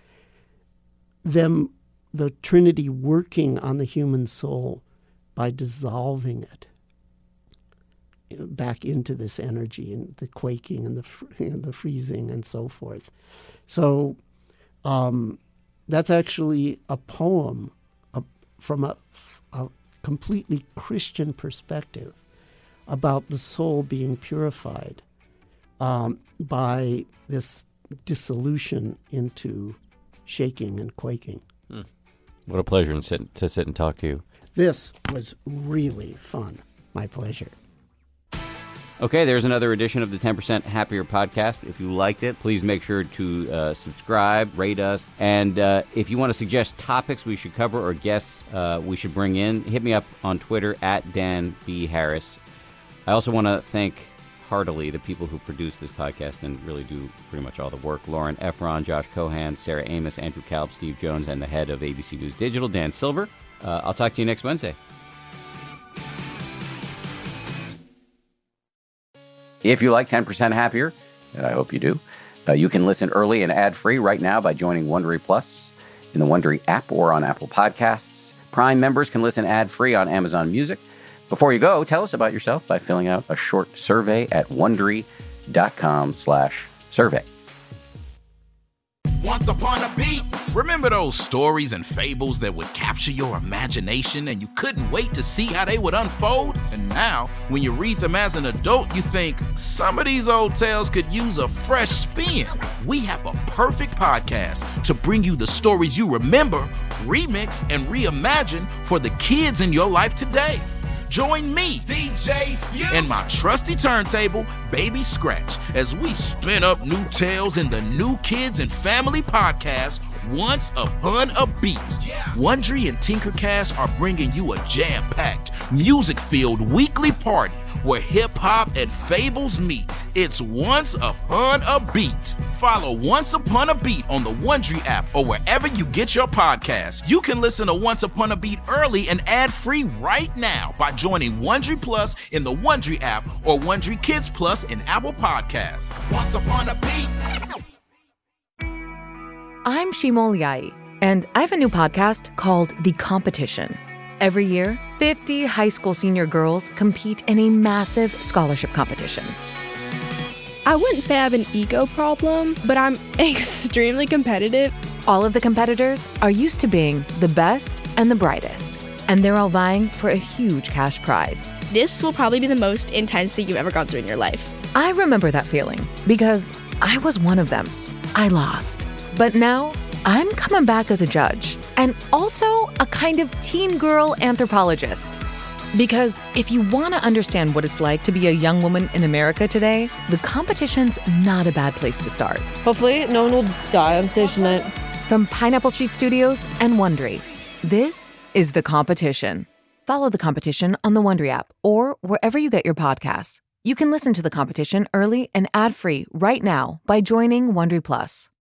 Them, the Trinity working on the human soul by dissolving it. back into this energy and the quaking and the you know, the freezing and so forth. So um, that's actually a poem uh, from a, a completely Christian perspective about the soul being purified um, by this dissolution into shaking and quaking. Hmm. What a pleasure to sit, to sit and talk to you. This was really fun. My pleasure. Okay, there's another edition of the ten percent Happier podcast. If you liked it, please make sure to uh, subscribe, rate us, and uh, if you want to suggest topics we should cover or guests uh, we should bring in, hit me up on Twitter at Dan B. Harris. I also want to thank heartily the people who produce this podcast and really do pretty much all the work. Lauren Efron, Josh Cohan, Sarah Amos, Andrew Kalb, Steve Jones, and the head of A B C News Digital, Dan Silver. Uh, I'll talk to you next Wednesday. If you like ten percent Happier, and I hope you do, uh, you can listen early and ad-free right now by joining Wondery Plus in the Wondery app or on Apple Podcasts. Prime members can listen ad-free on Amazon Music. Before you go, tell us about yourself by filling out a short survey at Wondery.com slash survey. Once upon a beat. Remember those stories and fables that would capture your imagination and you couldn't wait to see how they would unfold? And now, when you read them as an adult, you think, some of these old tales could use a fresh spin. We have a perfect podcast to bring you the stories you remember, remix, and reimagine for the kids in your life today. Join me, D J Few, and my trusty turntable, Baby Scratch, as we spin up new tales in the New Kids and Family podcast, Once Upon a Beat. Yeah. Wondery and Tinkercast are bringing you a jam-packed, music-filled weekly party where hip-hop and fables meet. It's Once Upon a Beat. Follow Once Upon a Beat on the Wondery app or wherever you get your podcasts. You can listen to Once Upon a Beat early and ad-free right now by joining Wondery Plus in the Wondery app or Wondery Kids Plus in Apple Podcasts. Once Upon a Beat. I'm Shimol Yai, and I have a new podcast called The Competition. Every year, fifty high school senior girls compete in a massive scholarship competition. I wouldn't say I have an ego problem, but I'm extremely competitive. All of the competitors are used to being the best and the brightest, and they're all vying for a huge cash prize. This will probably be the most intense thing you've ever gone through in your life. I remember that feeling because I was one of them. I lost. But now, I'm coming back as a judge and also a kind of teen girl anthropologist. Because if you want to understand what it's like to be a young woman in America today, the competition's not a bad place to start. Hopefully, no one will die on stage tonight. From Pineapple Street Studios and Wondery, this is The Competition. Follow The Competition on the Wondery app or wherever you get your podcasts. You can listen to The Competition early and ad-free right now by joining Wondery Plus.